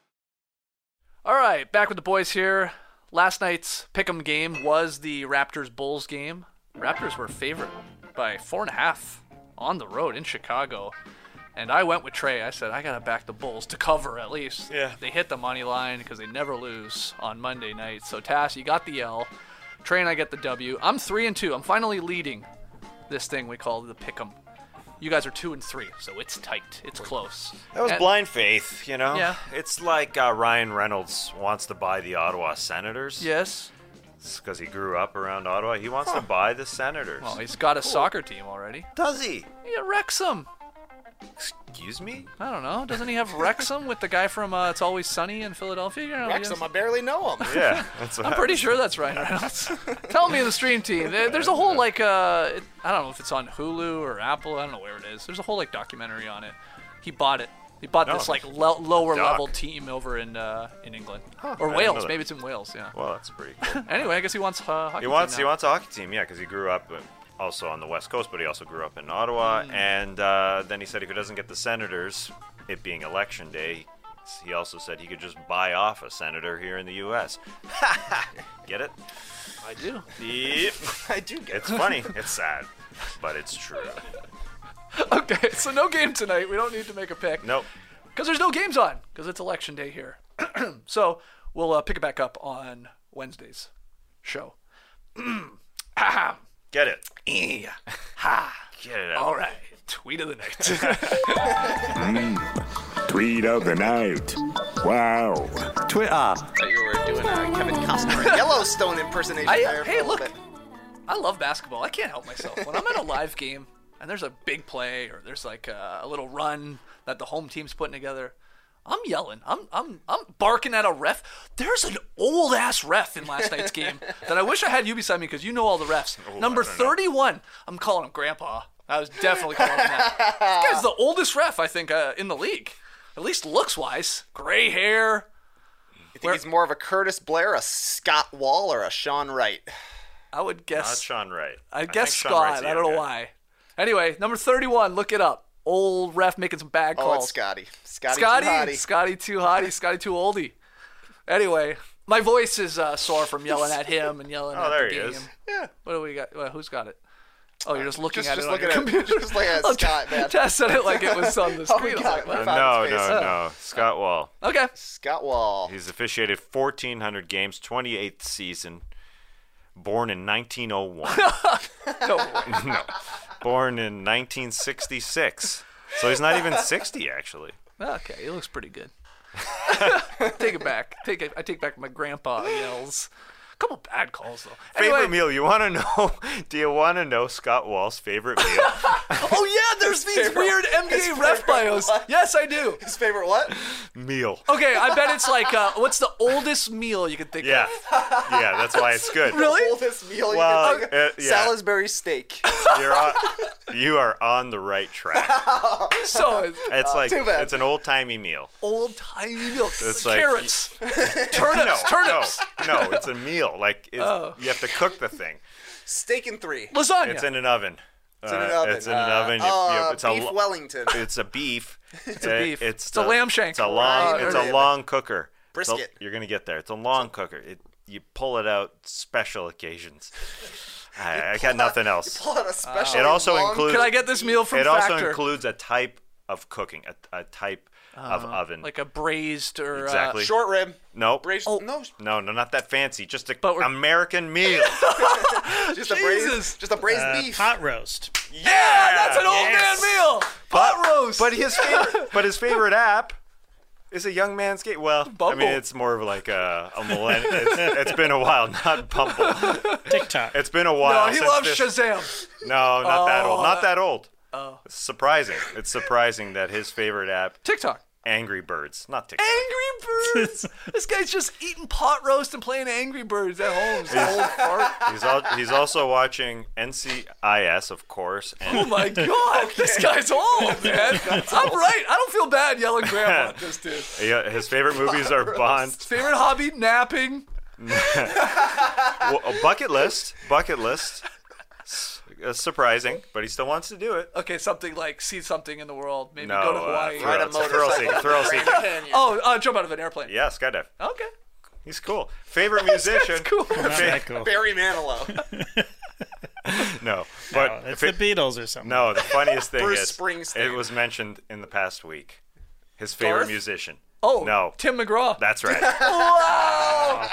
All right, back with the boys here. Last night's pick'em game was the Raptors-Bulls game. Raptors were favored by four and a half on the road in Chicago. And I went with Trey. I said, I got to back the Bulls to cover at least. Yeah. They hit the money line because they never lose on Monday night. So, Tass, you got the L. Trey and I get the W. I'm three and two. I'm finally leading this thing we call the pick'em. You guys are two and three, so it's tight. It's close. That was And- blind faith, you know? Yeah. It's like uh, Ryan Reynolds wants to buy the Ottawa Senators. Yes. It's because he grew up around Ottawa. He wants to buy the Senators. Well, he's got a soccer team already. Does he? Yeah, Wrexham. Excuse me? I don't know. Doesn't he have Wrexham with the guy from uh, It's Always Sunny in Philadelphia? You know, Wrexham, yes. I barely know him. Yeah. That's what I'm I pretty was- sure that's Ryan Reynolds. Tell me in the stream team. There- There's a whole like uh, it, I don't know if it's on Hulu or Apple. I don't know where it is. There's a whole like documentary on it. He bought it. He bought Oh, this like lo- lower doc. level team over in uh, in England Huh, or I didn't know Wales. that. Maybe it's in Wales. Yeah. Well, that's pretty cool. Anyway, I guess he wants uh, hockey He wants team he now. wants a hockey team, yeah, because he grew up uh, also on the West Coast, but he also grew up in Ottawa. Hmm. And uh, then he said if he doesn't get the Senators, it being election day, he also said he could just buy off a senator here in the U S Get it? I do. Yep. I do get It's funny. It's sad, but it's true. Okay, so no game tonight. We don't need to make a pick. Nope. Because there's no games on, because it's election day here. So we'll uh, pick it back up on Wednesday's show. Get it. Yeah. Ha. Get it out. All right. Tweet of the night. Tweet of the night. Wow. Twitter. I thought you were doing a Kevin Costner Yellowstone impersonation I, there. for hey, a little look. bit. I love basketball. I can't help myself. When I'm at a live game and there's a big play or there's like a, a little run that the home team's putting together, I'm yelling. I'm I'm I'm barking at a ref. There's an old ass ref in last night's game that I wish I had you beside me because you know all the refs. Oh, Number thirty-one. I'm calling him Grandpa. I was definitely calling him that. This guy's the oldest ref I think uh, in the league, at least looks wise. Gray hair. You think he's more of a Curtis Blair, a Scott Wall, or a Sean Wright? I would guess. Not Sean Wright. I I guess think Sean Scott. Wright's the I don't know young guy. why. Anyway, number thirty-one. Look it up. Old ref making some bad Oh, calls. it's Scotty. Scotty, Scotty, too hotty. Scotty too hotty, Scotty too oldie. Anyway, my voice is uh, sore from yelling at him and yelling Oh, at there the he game. is. Yeah. What do we got? Well, who's got it? Oh, you're just looking Just- at just it looking on your at- computer. just looking at Oh, Scott, man. Tess said it like it was on the Oh, screen. we I was got like, it. what? We Uh, found no, his no, face. no. Scott Wall. Okay. Scott Wall. He's officiated fourteen hundred games, twenty-eighth season. Born in nineteen oh one. No way. No. Born in nineteen sixty-six. So he's not even sixty, actually. Okay, he looks pretty good. Take it back. Take it. I take back my grandpa yells. A couple bad calls though. Favorite Anyway, meal? You want to know? Do you want to know Scott Wall's favorite meal? oh yeah, there's these favorite- weird N B A ref bios. what? Yes, I do. His favorite what? Meal. Okay, I bet it's like, uh, what's the oldest meal you can think Yeah. of? Yeah, that's why it's good. Really? The oldest meal Well, you can think of? uh, yeah. Salisbury steak. You're on, you are on the right track. So it's It's like too bad. it's an old timey meal. old timey meal. It's like- Carrots, No, turnips, turnips, no, no. It's a meal. Like it's, Oh. you have to cook the thing. Steak and three. lasagna. It's in an oven. It's in an Uh, oven. It's in an Uh, oven. You- uh, you- it's a beef lo- Wellington. It's a beef. It's a beef. It's, It's a lamb shank. It's a long. Right. It's a long cooker. It's a- Brisket. you're gonna get there. It's a long cooker. It, you pull it out special occasions. I, I got nothing else. Pull out a special It also long- includes. Can I get this meal from It Factor? also includes a type of cooking, a, a type of oven. like a braised or Exactly. Uh, short rib. Nope. Braised, Oh. no, No, no, not that fancy. Just a But we're- American meal. just a Jesus. braised, just a braised Uh, beef. pot roast. yeah, that's an old Yes. man meal. Pot roast. But his favorite, but his favorite app is a young man's game. Well, I Bumble. mean, it's more of like a, a millennial. It's, it's been a while, not Bumble. TikTok. It's been a no, while. he since loves this- Shazam. No, not that old. Not that old. Oh. It's surprising. It's surprising that his favorite app, TikTok. Angry Birds, not TikTok. Angry Birds. This guy's just eating pot roast and playing Angry Birds at home. He's an old fart. He's al- he's also watching N C I S, of course, Oh and my God, this guy's old, man. I'm right. I don't feel bad yelling grandpa at this dude. he- his favorite movies are Bond. His favorite hobby, napping. Well, a bucket list. Bucket list. S- uh, surprising, but he still wants to do it. Okay, something like see something in the world. Maybe No, go to uh, Hawaii. thrill- Ride a it's a thrill motorcycle. seeker, thrill Grand seeker. Canyon. Oh, uh, jump out of an airplane. Yeah, skydive. Okay. He's cool. Favorite musician? cool. Not that cool. Barry Manilow. No, but No, it's fa- the Beatles or something. no. The funniest thing Bruce is, Springsteen. it was mentioned in the past week. His favorite Garth? musician. Oh, No. Tim McGraw. That's right, Wow.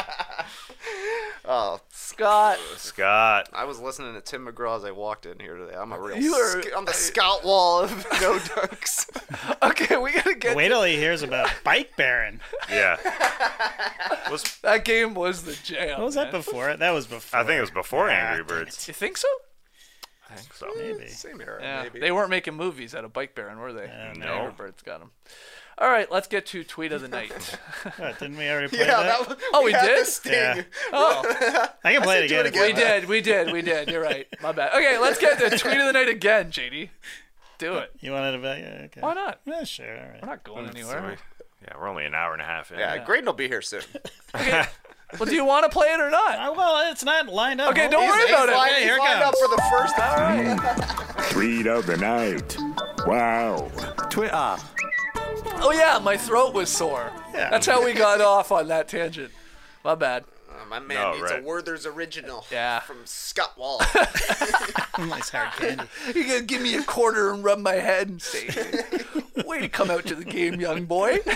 Oh, Scott. Scott. I was listening to Tim McGraw as I walked in here today. I'm a real. You are- sc- I'm the Scout Wall of no dunks. Okay, we gotta get. Wait till he hears about Bike Baron. Yeah. Was That game was the jam. What was that man. before? That was before. I think it was before Ah, Angry damn Birds. You think so? I think so. Maybe. Same era, Yeah, maybe. they weren't making movies out of Bike Baron, were they? Uh, no. Angry Birds got them. All right, let's get to tweet of the night. What, didn't we already play Yeah, that? that was, Oh, we had did? the sting. Yeah. Oh, I can play it do it again. again. we did, we did, we did. You're right. My bad. Okay, let's get to tweet of the night again, J D. Do it. You wanted to bet? Yeah, okay. Why not? Yeah, sure. All right. We're not going So anywhere. we- yeah, we're only an hour and a half in. Yeah, Graydon will be here soon. Okay. Well, do you want to play it or not? Uh, well, it's not lined up. Okay, Hold don't on. worry He's about it. lined- Okay, he's here it lined up comes. for the first time. Tweet of the night. Wow. Twitter. Oh yeah, my throat was sore. Yeah. That's how we got off on that tangent. My bad. Uh, my man No, needs right. a Werther's original. Yeah. From Scott Wall. Nice hard candy. You gonna give me a quarter and rub my head and say, "Way to come out to the game, young boy." Enjoy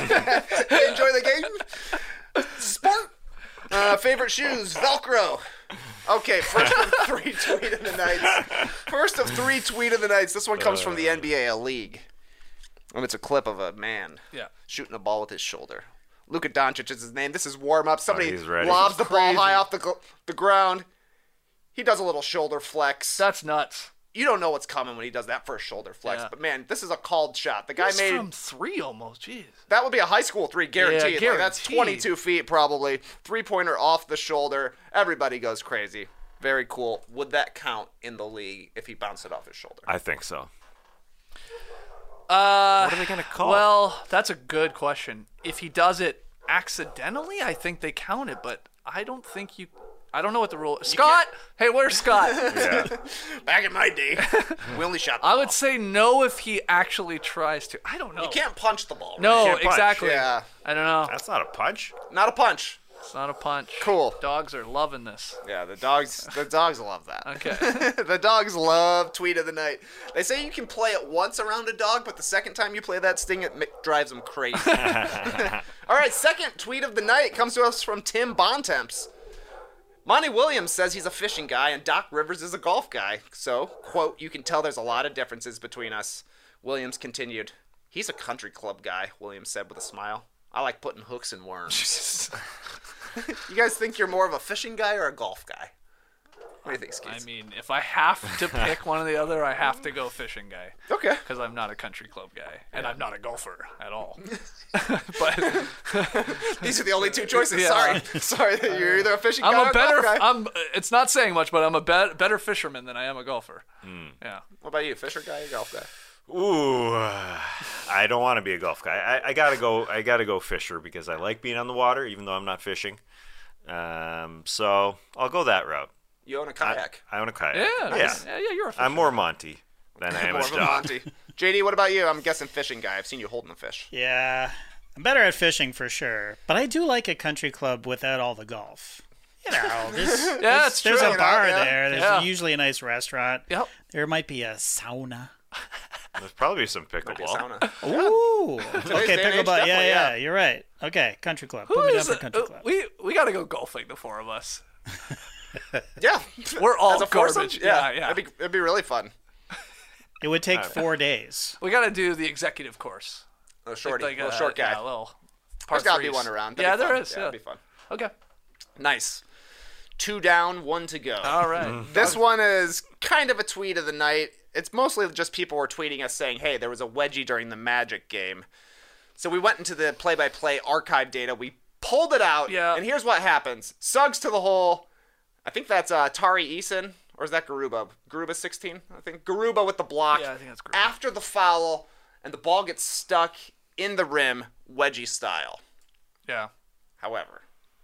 the game. Sport. Uh, favorite shoes, Velcro. Okay, first of three tweet of the nights. First of three tweet of the nights. This one comes from the N B A, a league. And it's a clip of a man Yeah. shooting a ball with his shoulder. Luka Doncic is his name. This is warm up. Somebody he's ready. lobs This the ball high off the gl- the ground. He does a little shoulder flex. That's nuts. you don't know what's coming when he does that first shoulder flex. Yeah. But man, this is a called shot. The guy He's made from three almost. Jeez. that would be a high school three guaranteed. Yeah, Like, that's guaranteed. twenty-two feet probably. Three pointer off the shoulder. Everybody goes crazy. Very cool. Would that count in the league if he bounced it off his shoulder? I think so. Uh, What are they gonna call? Well, that's a good question. If he does it accidentally, I think they count it, but I don't think you. I don't know what the rule is. Scott! Hey, where's Scott? Yeah. Back in my day, we only shot the I ball. would say no if he actually tries to. I don't know. You can't punch the ball. Right? No, can't punch. exactly. Yeah. I don't know. That's not a punch. Not a punch. It's not a punch. Cool. Dogs are loving this. Yeah, the dogs the dogs love that. Okay. The dogs love tweet of the night. They say you can play it once around a dog, but the second time you play that sting, it m- drives them crazy. All right, second tweet of the night comes to us from Tim Bontemps. Monty Williams says he's a fishing guy and Doc Rivers is a golf guy. So, quote, you can tell there's a lot of differences between us. Williams continued, he's a country club guy, Williams said with a smile. I like putting hooks in worms. You guys think you're more of a fishing guy or a golf guy? What do you think, Skeets? I mean, if I have to pick one or the other, I have to go fishing guy. Okay. Because I'm not a country club guy, and I'm not a golfer at all. But these are the only two choices. Yeah. Sorry, sorry. You're either a fishing I'm guy or a a better. golf guy. I'm. It's not saying much, but I'm a be- better fisherman than I am a golfer. Yeah. What about you, fisher guy or golf guy? Ooh, I don't want to be a golf guy. I, I gotta go. I gotta go fisher because I like being on the water, even though I'm not fishing. Um, so I'll go that route. You own a kayak. I, I own a kayak. Yeah. yeah. nice. Yeah. Yeah. You're a fisherman. I'm more Monty than I am More a of a dog. Monty. J D, what about you? I'm guessing fishing guy. I've seen you holding a fish. Yeah, I'm better at fishing for sure, but I do like a country club without all the golf. You know, there's, Yeah, there's, it's there's true. a bar Yeah. there. There's Yeah. usually a nice restaurant. Yep. There might be a sauna. There's probably some Might be a pickleball. sauna. Ooh. Okay, day and age, pickleball. Yeah, definitely, yeah, yeah. you're right. Okay, country club. Who Put me down is for it? country Uh, club. we we got to go golfing, the four of us. Yeah. We're all As a foursome? garbage. Yeah, Yeah, yeah. It'd be, it'd be really fun. It would take four days. We got to do the executive course. A little shorty, Like, little uh, short guy. Yeah, a little. There's Part got to be threes. one around. That'd Yeah, be there fun. is. Yeah, Yeah. That'd be fun. Okay. Nice. Two down, one to go. All right. This one is kind of a tweet of the night. It's mostly just people were tweeting us saying, hey, there was a wedgie during the Magic game. So we went into the play-by-play archive data. We pulled it out. Yeah. And here's what happens. Suggs to the hole. I think that's uh, Tari Eason. Or is that Garuba? Garuba sixteen, I think. Garuba with the block. Yeah, I think that's Garuba. After the foul, and the ball gets stuck in the rim, wedgie style. Yeah. However,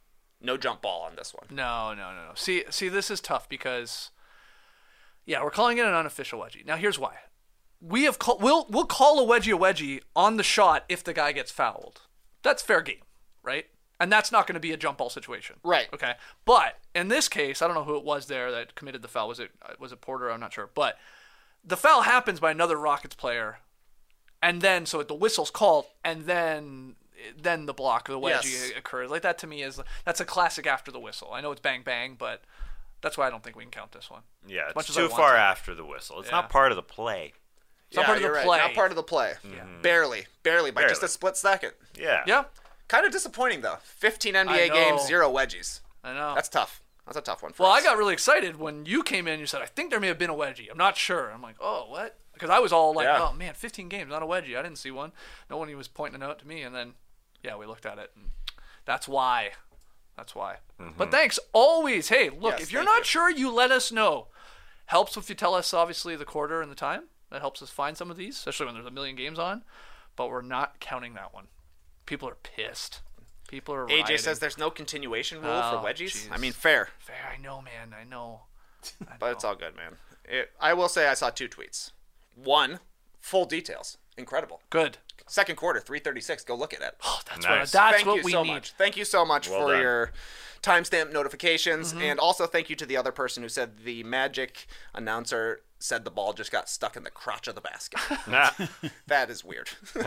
no jump ball on this one. No, no, no, no. See, see, this is tough because, yeah, we're calling it an unofficial wedgie. Now, here's why. We have call, we'll we'll call a wedgie a wedgie on the shot if the guy gets fouled. That's fair game, right? And that's not going to be a jump ball situation. Right. Okay. But in this case, I don't know who it was there that committed the foul. Was it was it Porter? I'm not sure. But the foul happens by another Rockets player, and then so the whistle's called, and then then the block, the wedgie Yes. occurs. Like that to me is that's a classic after the whistle. I know it's bang bang, but that's why I don't think we can count this one. Yeah, As much it's as I too want far to. after the whistle. It's Yeah. not part of the play. It's not yeah, part of the you're right. play. Not part of the play. Barely. Barely, by just a Barely. split second. Yeah. Yeah. Kind of disappointing, though. fifteen N B A I know. games, zero wedgies. I know. That's tough. That's a tough one for Well, us. I got really excited when you came in. You said, I think there may have been a wedgie. I'm not sure. I'm like, oh, what? Because I was all like, Yeah. oh, man, fifteen games, not a wedgie. I didn't see one. No one was pointing it out to me. And then, yeah, we looked at it. And that's why. That's why. But thanks always. Hey, look, Yes, if you're thank not you. sure, you let us know. Helps if you tell us, obviously, the quarter and the time. That helps us find some of these, especially when there's a million games on. But we're not counting that one. People are pissed. People are A J rioting. says there's no continuation rule Oh, for wedgies. jeez. I mean, fair. Fair, I know, man. I know. I But know. it's all good, man. It, I will say I saw two tweets. One, full details. Incredible. Good. Second quarter, three thirty-six. Go look at it. Oh, that's Nice. what, that's Thank what you we so need. much. Thank you so much Well for done. your timestamp notifications. Mm-hmm. And also thank you to the other person who said the Magic announcer said the ball just got stuck in the crotch of the basket. Nah. That is weird.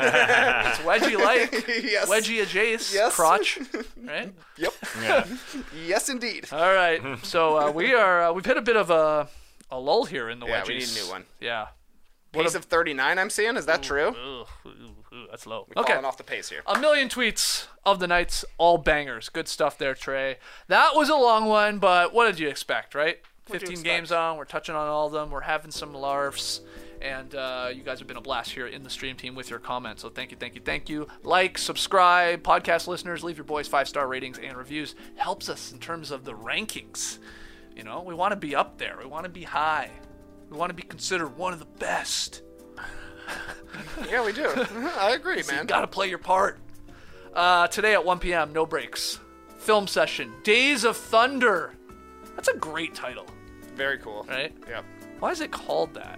It's wedgie like, Yes. wedgie adjacent, Yes. crotch, right? Yep. Yeah. Yes, indeed. All right, so uh, we are uh, we've hit a bit of a a lull here in the Yeah, wedgies. we need a new one. Yeah. Pace of thirty-nine, I'm seeing. Is that true? Ooh, ooh, ooh, that's low. We're Okay. falling off the pace here. A million tweets of the nights, all bangers. Good stuff there, Trey. That was a long one, but what did you expect, right? fifteen games on. We're touching on all of them. We're having some larfs. And uh, you guys have been a blast here in the stream team with your comments. So thank you, thank you, thank you. Like, subscribe, podcast listeners, leave your boys five-star ratings and reviews. Helps us in terms of the rankings. You know, we want to be up there. We want to be high. We want to be considered one of the best. Yeah, we do. I agree, So man. you got to play your part. Uh, today at one p.m., no breaks. Film session, Days of Thunder. That's a great title. Very cool. Right? Yeah. Why is it called that?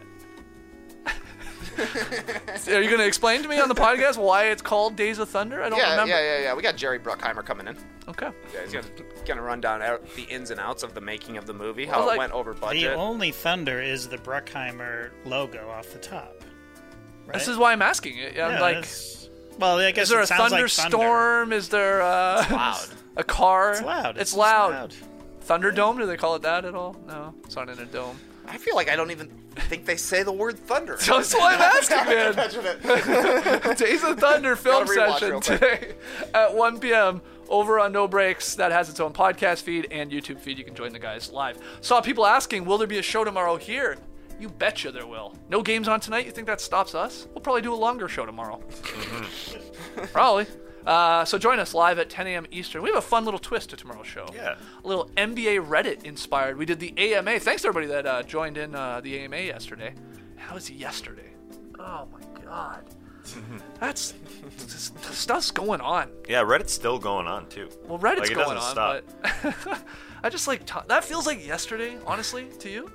Are you going to explain to me on the podcast why it's called Days of Thunder? I don't yeah, remember. Yeah, yeah, yeah. We got Jerry Bruckheimer coming in. Okay. Yeah, he's gonna gonna run down out the ins and outs of the making of the movie, Well, how like, it went over budget. The only thunder is the Bruckheimer logo off the top. Right? This is why I'm asking it. I'm Yeah, like, it's- well, I guess is there it a sounds like thunderstorm? Is there uh, It's loud. a car? It's loud. It's, It's just loud. loud. Thunderdome? Do they call it that at all? No, it's not in a dome. I feel like I don't even think they say the word thunder. So that's why I'm asking, man. Imagine it. Days of Thunder film Gotta rewatch session real quick. today at one p.m. over on No Breaks. That has its own podcast feed and YouTube feed. You can join the guys live. Saw people asking, will there be a show tomorrow here? You betcha there will. No games on tonight? You think that stops us? We'll probably do a longer show tomorrow. Probably. Uh, so join us live at ten a.m. Eastern. We have a fun little twist to tomorrow's show. Yeah. A little N B A Reddit inspired. We did the A M A. Thanks to everybody that uh, joined in uh, the A M A yesterday. How was yesterday? Oh my God. That's stuff's going on. Yeah, Reddit's still going on too. Well, Reddit's like, it going doesn't on, stop. but I just like t- that feels like yesterday. Honestly, to you,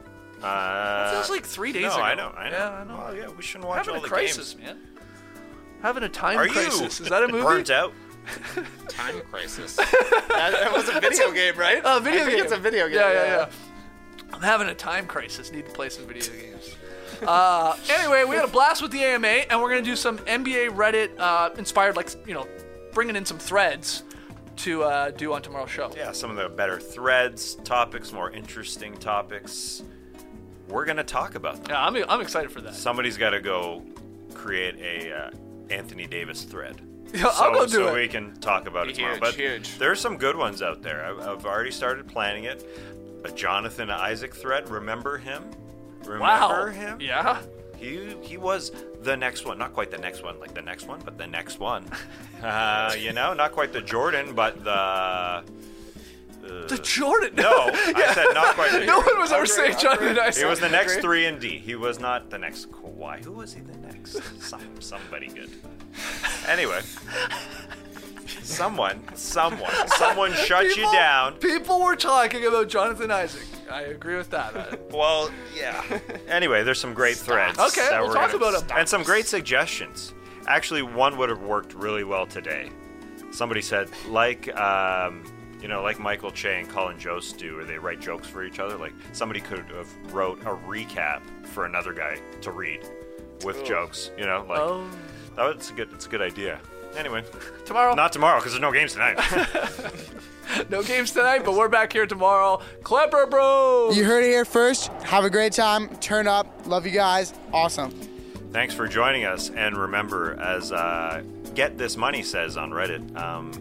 Uh, it feels like three days no, ago. I know, I know. Yeah, I know. Well, yeah, we shouldn't watch Having all a the crisis, games. man. Having a time Are crisis. you Is that a movie? burnt out? Time Crisis. that, that was a video game, right? Uh, video I think game. it's a video game. Yeah, yeah, yeah. I'm having a time crisis. Need to play some video games. Uh, anyway, we had a blast with the A M A, and we're gonna do some N B A Reddit uh, inspired, like you know, bringing in some threads to uh, do on tomorrow's show. Yeah, some of the better threads, topics, more interesting topics. We're gonna talk about them. Yeah, I'm I'm excited for that. Somebody's got to go create a uh, Anthony Davis thread. Yeah, so, I'll go do so it. we can talk about it tomorrow. Huge, But huge. there's some good ones out there. I've, I've already started planning it. A Jonathan Isaac thread. Remember him? Remember Wow. him? Yeah. He he was the next one. Not quite the next one, like the next one, but the next one. Uh, you know, not quite the Jordan, but the. Uh, The Jordan. No, I said not quite the No Jordan. one was ever saying Jonathan Isaac. He was the next three and D. He was not the next Kawhi. Who was he the next? Some, somebody good. Anyway. Someone, someone, someone shut you People- down. People were talking about Jonathan Isaac. I agree with that. Uh, Well, yeah. Anyway, there's some great threads. Okay, that we'll we're talk gonna- about 'em. And some great suggestions. Actually, one would have worked really well today. Somebody said, like, um, you know, like Michael Che and Colin Jost do, where they write jokes for each other. Like, somebody could have wrote a recap for another guy to read with Ooh. jokes. You know, like Oh. that was a good. It's a good idea. Anyway, Tomorrow. Not tomorrow because there's no games tonight. No games tonight, but we're back here tomorrow. Klepper Bros. You heard it here first. Have a great time. Turn up. Love you guys. Awesome. Thanks for joining us, and remember, as uh, Get This Money says on Reddit, um,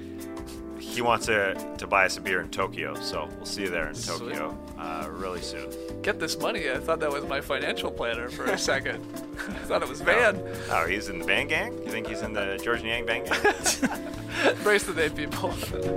he wants to, to buy us a beer in Tokyo, so we'll see you there in Tokyo uh, really soon. Get this money. I thought that was my financial planner for a second. I thought it was Van. Oh, he's in the band gang? You think he's in the George and Yang band gang? Brace the day, people.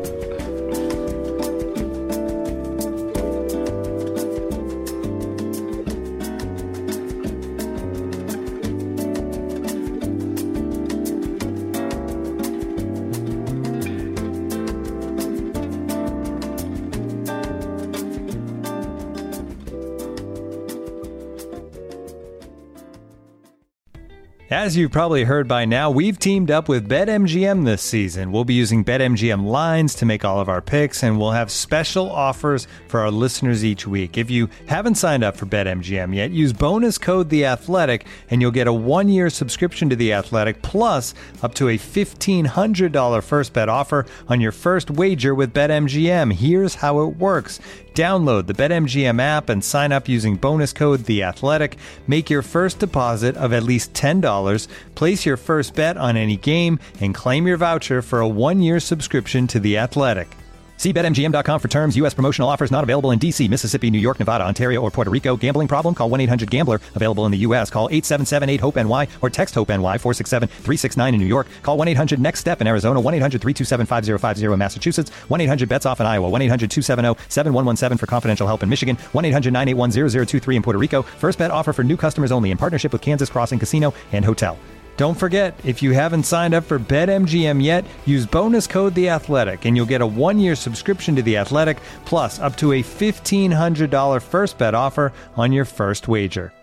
As you've probably heard by now, we've teamed up with BetMGM this season. We'll be using BetMGM lines to make all of our picks, and we'll have special offers for our listeners each week. If you haven't signed up for BetMGM yet, use bonus code The Athletic, and you'll get a one-year subscription to The Athletic, plus up to a fifteen hundred dollars first bet offer on your first wager with BetMGM. Here's how it works. Download the BetMGM app and sign up using bonus code The Athletic. Make your first deposit of at least ten dollars, place your first bet on any game, and claim your voucher for a one-year subscription to The Athletic. See Bet M G M dot com for terms. U S promotional offers not available in D C, Mississippi, New York, Nevada, Ontario, or Puerto Rico. Gambling problem? Call one eight hundred gambler. Available in the U S. Call eight seven seven eight hope N Y or text HOPE-NY four six seven three six nine in New York. Call one eight hundred next step in Arizona. one eight hundred three two seven five zero five zero in Massachusetts. one eight hundred bets off in Iowa. one eight hundred two seven zero seven one one seven for confidential help in Michigan. one eight hundred nine eight one zero zero two three in Puerto Rico. First bet offer for new customers only in partnership with Kansas Crossing Casino and Hotel. Don't forget, if you haven't signed up for BetMGM yet, use bonus code The Athletic, and you'll get a one-year subscription to The Athletic, plus up to a fifteen hundred dollars first bet offer on your first wager.